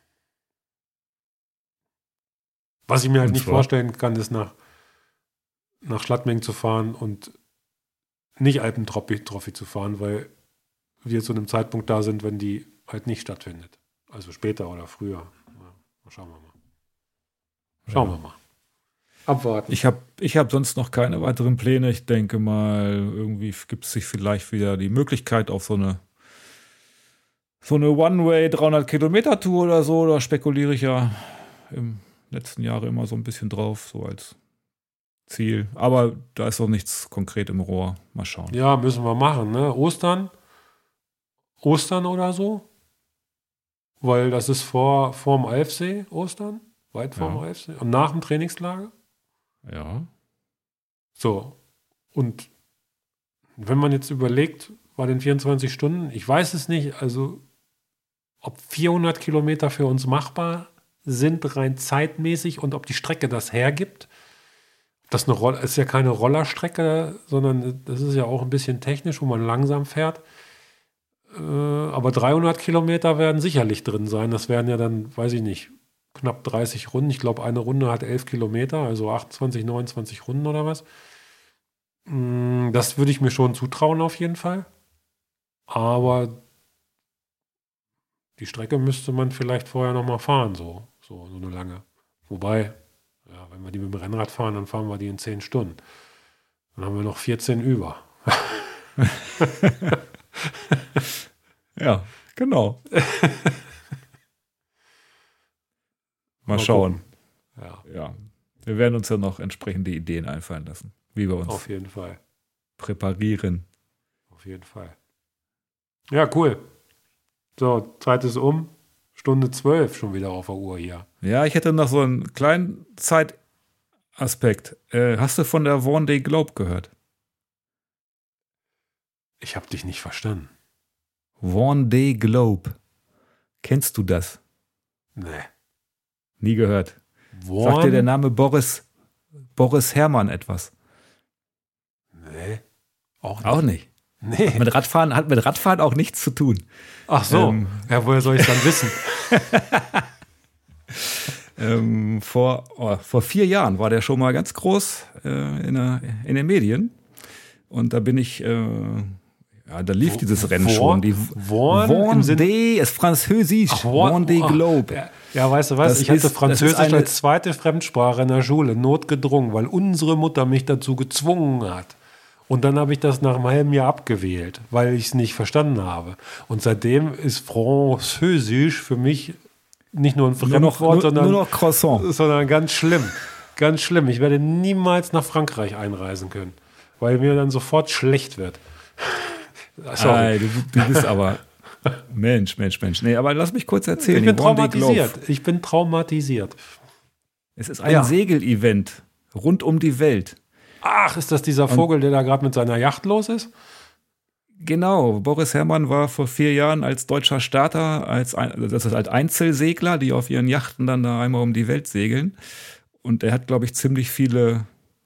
Was ich mir halt nicht vorstellen kann, ist nach Schladming zu fahren und nicht Alpentrophy zu fahren, weil wir zu einem Zeitpunkt da sind, wenn die halt nicht stattfindet. Also später oder früher. Ja, schauen wir mal. Abwarten. Ich hab sonst noch keine weiteren Pläne. Ich denke mal, irgendwie gibt es sich vielleicht wieder die Möglichkeit auf so eine One-Way 300-Kilometer-Tour oder so. Da spekuliere ich ja im letzten Jahre immer so ein bisschen drauf, so als Ziel. Aber da ist noch nichts konkret im Rohr. Mal schauen. Ja, müssen wir machen, ne? Ostern oder so? Weil das ist vor dem Alfsee, Ostern. Weit vor dem Alfsee. Und nach dem Trainingslager. Ja. So. Und wenn man jetzt überlegt, bei den 24 Stunden, ich weiß es nicht, also ob 400 Kilometer für uns machbar sind, rein zeitmäßig, und ob die Strecke das hergibt. Das ist ja keine Rollerstrecke, sondern das ist ja auch ein bisschen technisch, wo man langsam fährt. Aber 300 Kilometer werden sicherlich drin sein. Das werden ja dann, weiß ich nicht, knapp 30 Runden. Ich glaube, eine Runde hat 11 Kilometer, also 28, 29 Runden oder was. Das würde ich mir schon zutrauen auf jeden Fall. Aber die Strecke müsste man vielleicht vorher noch mal fahren, so eine lange. Wobei, ja, wenn wir die mit dem Rennrad fahren, dann fahren wir die in 10 Stunden. Dann haben wir noch 14 über. Ja, genau. Mal schauen. Ja. Wir werden uns ja noch entsprechende Ideen einfallen lassen, wie wir uns auf jeden Fall präparieren. Auf jeden Fall. Ja, cool. So, Zeit ist um. Stunde 12 schon wieder auf der Uhr hier. Ja, ich hätte noch so einen kleinen Zeitaspekt. Hast du von der Vendée Globe gehört? Ich habe dich nicht verstanden. Vendée Globe. Kennst du das? Nee. Nie gehört. Sagt dir der Name Boris Herrmann etwas? Nee. Auch nicht. Nee. Hat mit Radfahren auch nichts zu tun. Ach so. Ja, woher soll ich es dann wissen? Vor 4 Jahren war der schon mal ganz groß in den Medien. Und da bin ich, da lief dieses Rennen schon. Die Vendée ist französisch. Vendée Globe. Ja, weißt du was? Ich hatte Französisch als zweite Fremdsprache in der Schule notgedrungen, weil unsere Mutter mich dazu gezwungen hat. Und dann habe ich das nach einem halben Jahr abgewählt, weil ich es nicht verstanden habe. Und seitdem ist Französisch für mich nicht nur ein Fremdwort, sondern ganz schlimm. Ganz schlimm. Ich werde niemals nach Frankreich einreisen können, weil mir dann sofort schlecht wird. Sorry. Du bist aber Mensch. Nee, aber lass mich kurz erzählen. Ich bin traumatisiert. Es ist ein Segelevent rund um die Welt. Ach, ist das dieser Vogel, der da gerade mit seiner Yacht los ist? Genau, Boris Herrmann war vor 4 Jahren als deutscher Starter, als Einzelsegler, die auf ihren Yachten dann da einmal um die Welt segeln. Und er hat, glaube ich, ziemlich viele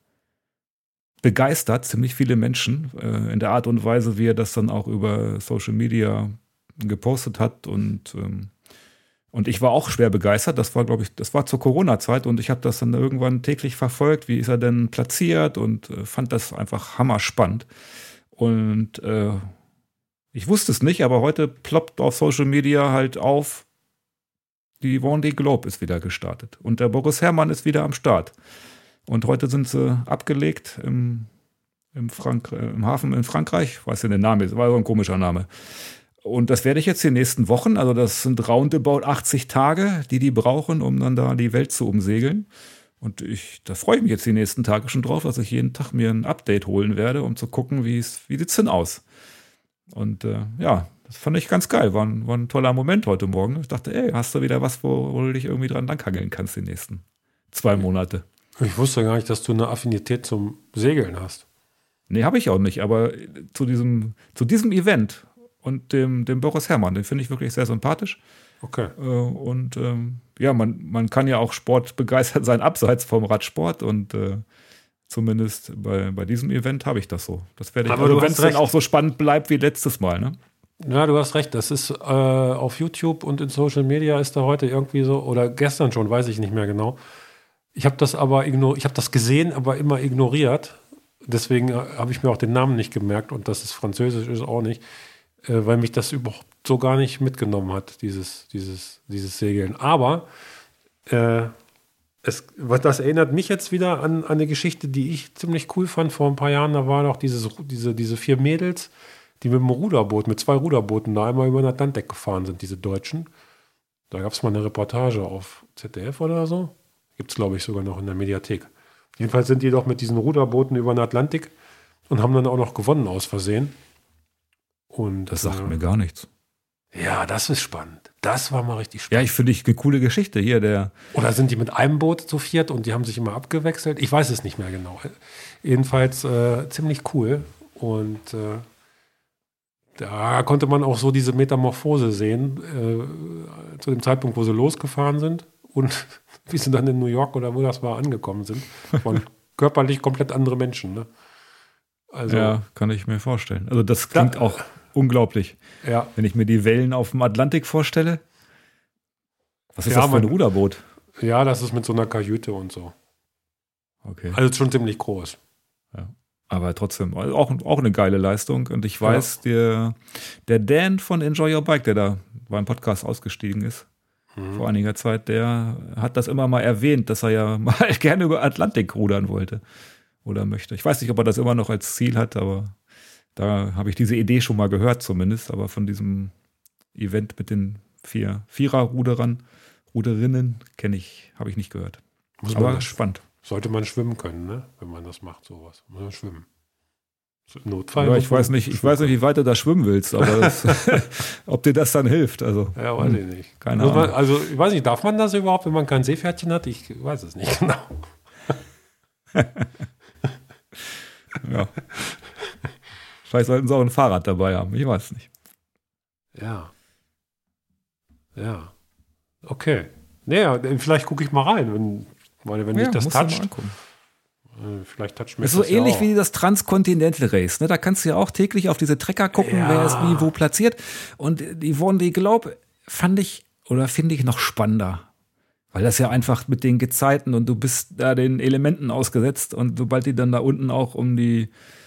Menschen in der Art und Weise, wie er das dann auch über Social Media gepostet hat. Und ich war auch schwer begeistert. Das war zur Corona-Zeit und ich habe das dann irgendwann täglich verfolgt. Wie ist er denn platziert? Und fand das einfach hammerspannend. Und ich wusste es nicht, aber heute ploppt auf Social Media halt auf, die Vendée Globe ist wieder gestartet. Und der Boris Herrmann ist wieder am Start. Und heute sind sie abgelegt im Hafen in Frankreich. Ich weiß ja den Namen, war so ein komischer Name. Und das werde ich jetzt die nächsten Wochen, also das sind roundabout 80 Tage, die brauchen, um dann da die Welt zu umsegeln. Und da freue ich mich jetzt die nächsten Tage schon drauf, dass ich jeden Tag mir ein Update holen werde, um zu gucken, wie sieht's denn aus. Und das Das fand ich ganz geil. War ein toller Moment heute Morgen. Ich dachte, ey, hast du wieder was, wo du dich irgendwie dran langhangeln kannst die nächsten 2 Monate. Ich wusste gar nicht, dass du eine Affinität zum Segeln hast. Nee, habe ich auch nicht, aber zu diesem Event und dem Boris Herrmann, den finde ich wirklich sehr sympathisch. Okay. Und ja, man kann ja auch sportbegeistert sein, abseits vom Radsport und zumindest bei diesem Event habe ich das so. Das werde ich, aber wenn es dann auch so spannend bleibt wie letztes Mal, ne? Ja, du hast recht. Das ist auf YouTube und in Social Media ist da heute irgendwie so, oder gestern schon, weiß ich nicht mehr genau. Ich habe das aber ich habe das gesehen, aber immer ignoriert. Deswegen habe ich mir auch den Namen nicht gemerkt und dass es französisch ist auch nicht, weil mich das überhaupt so gar nicht mitgenommen hat, dieses Segeln. Aber das erinnert mich jetzt wieder an eine Geschichte, die ich ziemlich cool fand. Vor ein paar Jahren, da waren auch diese 4 Mädels, die mit mit 2 Ruderbooten da einmal über den Atlantik gefahren sind, diese Deutschen. Da gab es mal eine Reportage auf ZDF oder so. Gibt es, glaube ich, sogar noch in der Mediathek. Jedenfalls sind die doch mit diesen Ruderbooten über den Atlantik und haben dann auch noch gewonnen aus Versehen. Und das sagt mir gar nichts. Ja, das ist spannend. Das war mal richtig spannend. Ja, ich finde eine coole Geschichte hier. Oder sind die mit einem Boot zu 4 und die haben sich immer abgewechselt? Ich weiß es nicht mehr genau. Jedenfalls ziemlich cool. Und da konnte man auch so diese Metamorphose sehen, zu dem Zeitpunkt, wo sie losgefahren sind und wie sie dann in New York oder wo das war, angekommen sind. Von körperlich komplett andere Menschen. Ne? Also, ja, kann ich mir vorstellen. Also das klingt auch unglaublich. Ja. Wenn ich mir die Wellen auf dem Atlantik vorstelle. Was ist das für ein Ruderboot? Ja, das ist mit so einer Kajüte und so. Okay. Also schon ziemlich groß. Ja. Aber trotzdem, also auch eine geile Leistung. Und ich weiß, der Dan von Enjoy Your Bike, der da beim Podcast ausgestiegen ist, vor einiger Zeit, der hat das immer mal erwähnt, dass er ja mal gerne über Atlantik rudern wollte oder möchte. Ich weiß nicht, ob er das immer noch als Ziel hat, aber da habe ich diese Idee schon mal gehört zumindest. Aber von diesem Event mit den 4er-Ruderinnen habe ich nicht gehört. Aber spannend. Sollte man schwimmen können, ne? Wenn man das macht, sowas. Muss man schwimmen. Notfall. Ja, ich weiß nicht, wie weit du da schwimmen willst, aber ob dir das dann hilft. Also, ja, weiß ich nicht. Keine Ahnung. Also, ich weiß nicht, darf man das überhaupt, wenn man kein Seepferdchen hat? Ich weiß es nicht genau. Ja. Vielleicht sollten sie auch ein Fahrrad dabei haben. Ich weiß nicht. Ja. Ja. Okay. Naja, vielleicht gucke ich mal rein, wenn dich das toucht. Vielleicht toucht mich das. Ist so ähnlich wie das Transcontinental Race. Ne? Da kannst du ja auch täglich auf diese Trecker gucken, wer ist wie wo platziert. Und die Vendée Globe finde ich noch spannender. Weil das ja einfach mit den Gezeiten und du bist da den Elementen ausgesetzt und sobald die dann da unten auch um die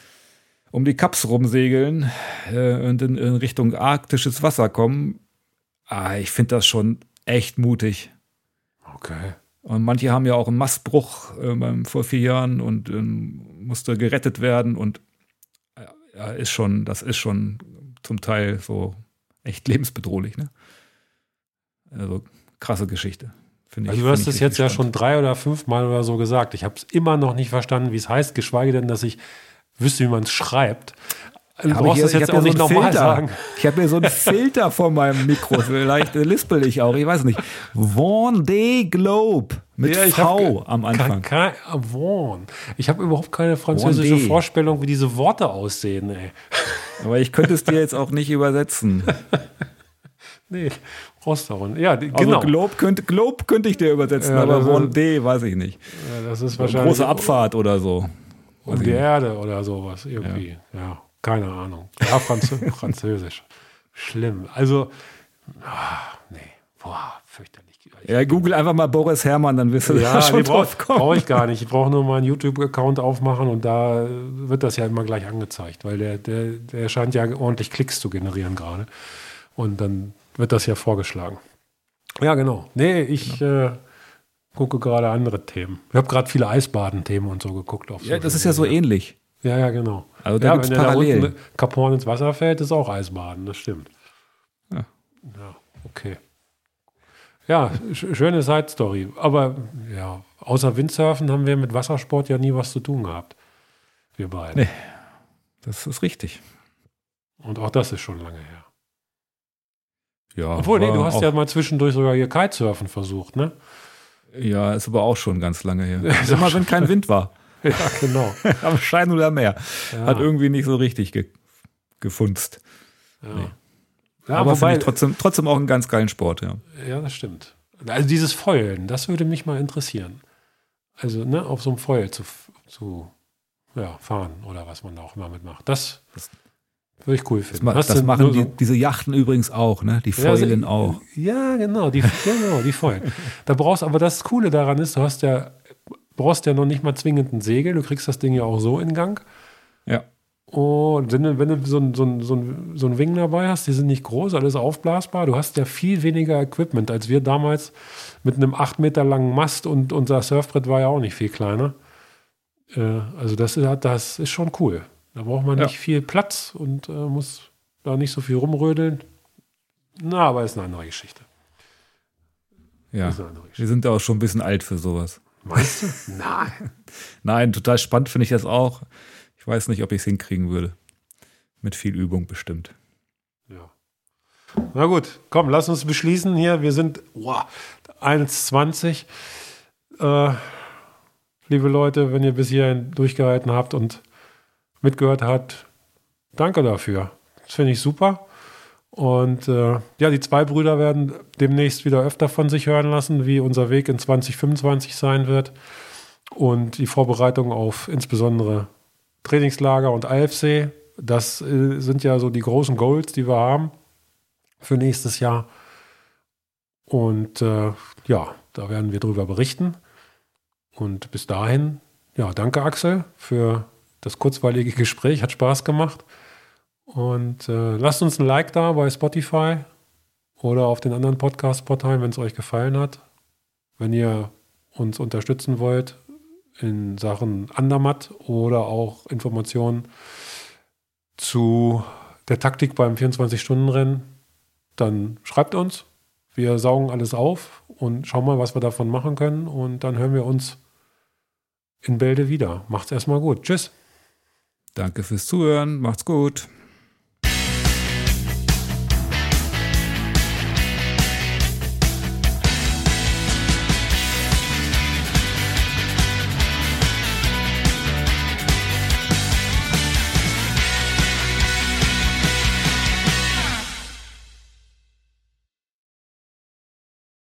Kaps rumsegeln und in Richtung arktisches Wasser kommen, ich finde das schon echt mutig. Okay. Und manche haben ja auch einen Mastbruch vor 4 Jahren und musste gerettet werden und das ist schon zum Teil so echt lebensbedrohlich. Ne? Also krasse Geschichte. Also du hast es jetzt ja schon 3 oder 5 Mal oder so gesagt. Ich habe es immer noch nicht verstanden, wie es heißt, geschweige denn, dass ich wüsste, wie man es schreibt. Du brauchst das jetzt auch nicht nochmal sagen. Ich habe mir so einen Filter vor meinem Mikro. Vielleicht lispel ich auch, ich weiß nicht. Vendée Globe mit V am Anfang. Ich habe überhaupt keine französische Vorstellung, wie diese Worte aussehen. Ey. Aber ich könnte es dir jetzt auch nicht übersetzen. Nee, brauchst du auch nicht. Ja, genau. Also Globe könnte ich dir übersetzen, ja, aber Vendée weiß ich nicht. Ja, das ist wahrscheinlich große Abfahrt oder so. Um die Erde oder sowas irgendwie. Ja. Keine Ahnung. Ja, Französisch. Schlimm. Also, nee. Boah, fürchterlich. Ja, google einfach mal Boris Herrmann, dann wirst du da schon drauf kommen. Brauche ich gar nicht. Ich brauche nur mal einen YouTube-Account aufmachen und da wird das ja immer gleich angezeigt, weil der scheint ja ordentlich Klicks zu generieren gerade. Und dann wird das ja vorgeschlagen. Ja, genau. Nee, ich gucke gerade andere Themen. Ich habe gerade viele Eisbaden-Themen und so geguckt. Ja, das ist ja so ähnlich. Ja, genau. Also da gibt's Parallelen. Wenn Kap Horn ins Wasser fällt, ist auch Eisbaden, das stimmt. Ja, okay. Ja, schöne Side-Story. Aber ja, außer Windsurfen haben wir mit Wassersport ja nie was zu tun gehabt. Wir beide. Nee, das ist richtig. Und auch das ist schon lange her. Ja, Obwohl, nee, du hast auch, ja mal zwischendurch sogar hier Kitesurfen versucht, ne? Ja, ist aber auch schon ganz lange her. Also immer, wenn kein Wind war. Ja, genau. Am Schein oder Meer. Ja. Hat irgendwie nicht so richtig gefunzt. Ja. Nee. Ja, Aber wobei, finde ich trotzdem auch einen ganz geilen Sport, ja. ja, das stimmt. Also dieses Foilen, das würde mich mal interessieren. Also, ne, auf so einem Foil zu fahren oder was man da auch immer mitmacht. Das würde ich cool finden. Das machen diese Yachten übrigens auch, ne? Die foilen auch. Ja, genau, die foilen. Da aber das Coole daran ist, brauchst ja noch nicht mal zwingend ein Segel, du kriegst das Ding ja auch so in Gang. Ja. Und wenn du so ein Wing dabei hast, die sind nicht groß, alles aufblasbar, du hast ja viel weniger Equipment, als wir damals mit einem 8 Meter langen Mast und unser Surfbrett war ja auch nicht viel kleiner. Also das ist schon cool. Da braucht man nicht viel Platz und muss da nicht so viel rumrödeln. Na, aber ist eine andere Geschichte. Ja, wir sind da auch schon ein bisschen alt für sowas. Meinst du? Nein. Nein, total spannend finde ich das auch. Ich weiß nicht, ob ich es hinkriegen würde. Mit viel Übung bestimmt. Ja. Na gut, komm, lass uns beschließen hier. Wir sind 1,20. Liebe Leute, wenn ihr bis hierhin durchgehalten habt und mitgehört habt, danke dafür. Das finde ich super. Und die zwei Brüder werden demnächst wieder öfter von sich hören lassen, wie unser Weg in 2025 sein wird. Und die Vorbereitung auf insbesondere Trainingslager und AFC, das sind ja so die großen Goals, die wir haben für nächstes Jahr. Und da werden wir drüber berichten. Und bis dahin, danke Axel für das kurzweilige Gespräch, hat Spaß gemacht. Und lasst uns ein Like da bei Spotify oder auf den anderen Podcast-Portalen, wenn es euch gefallen hat. Wenn ihr uns unterstützen wollt in Sachen Andermatt oder auch Informationen zu der Taktik beim 24-Stunden-Rennen, dann schreibt uns. Wir saugen alles auf und schauen mal, was wir davon machen können. Und dann hören wir uns in Bälde wieder. Macht's erstmal gut. Tschüss. Danke fürs Zuhören. Macht's gut.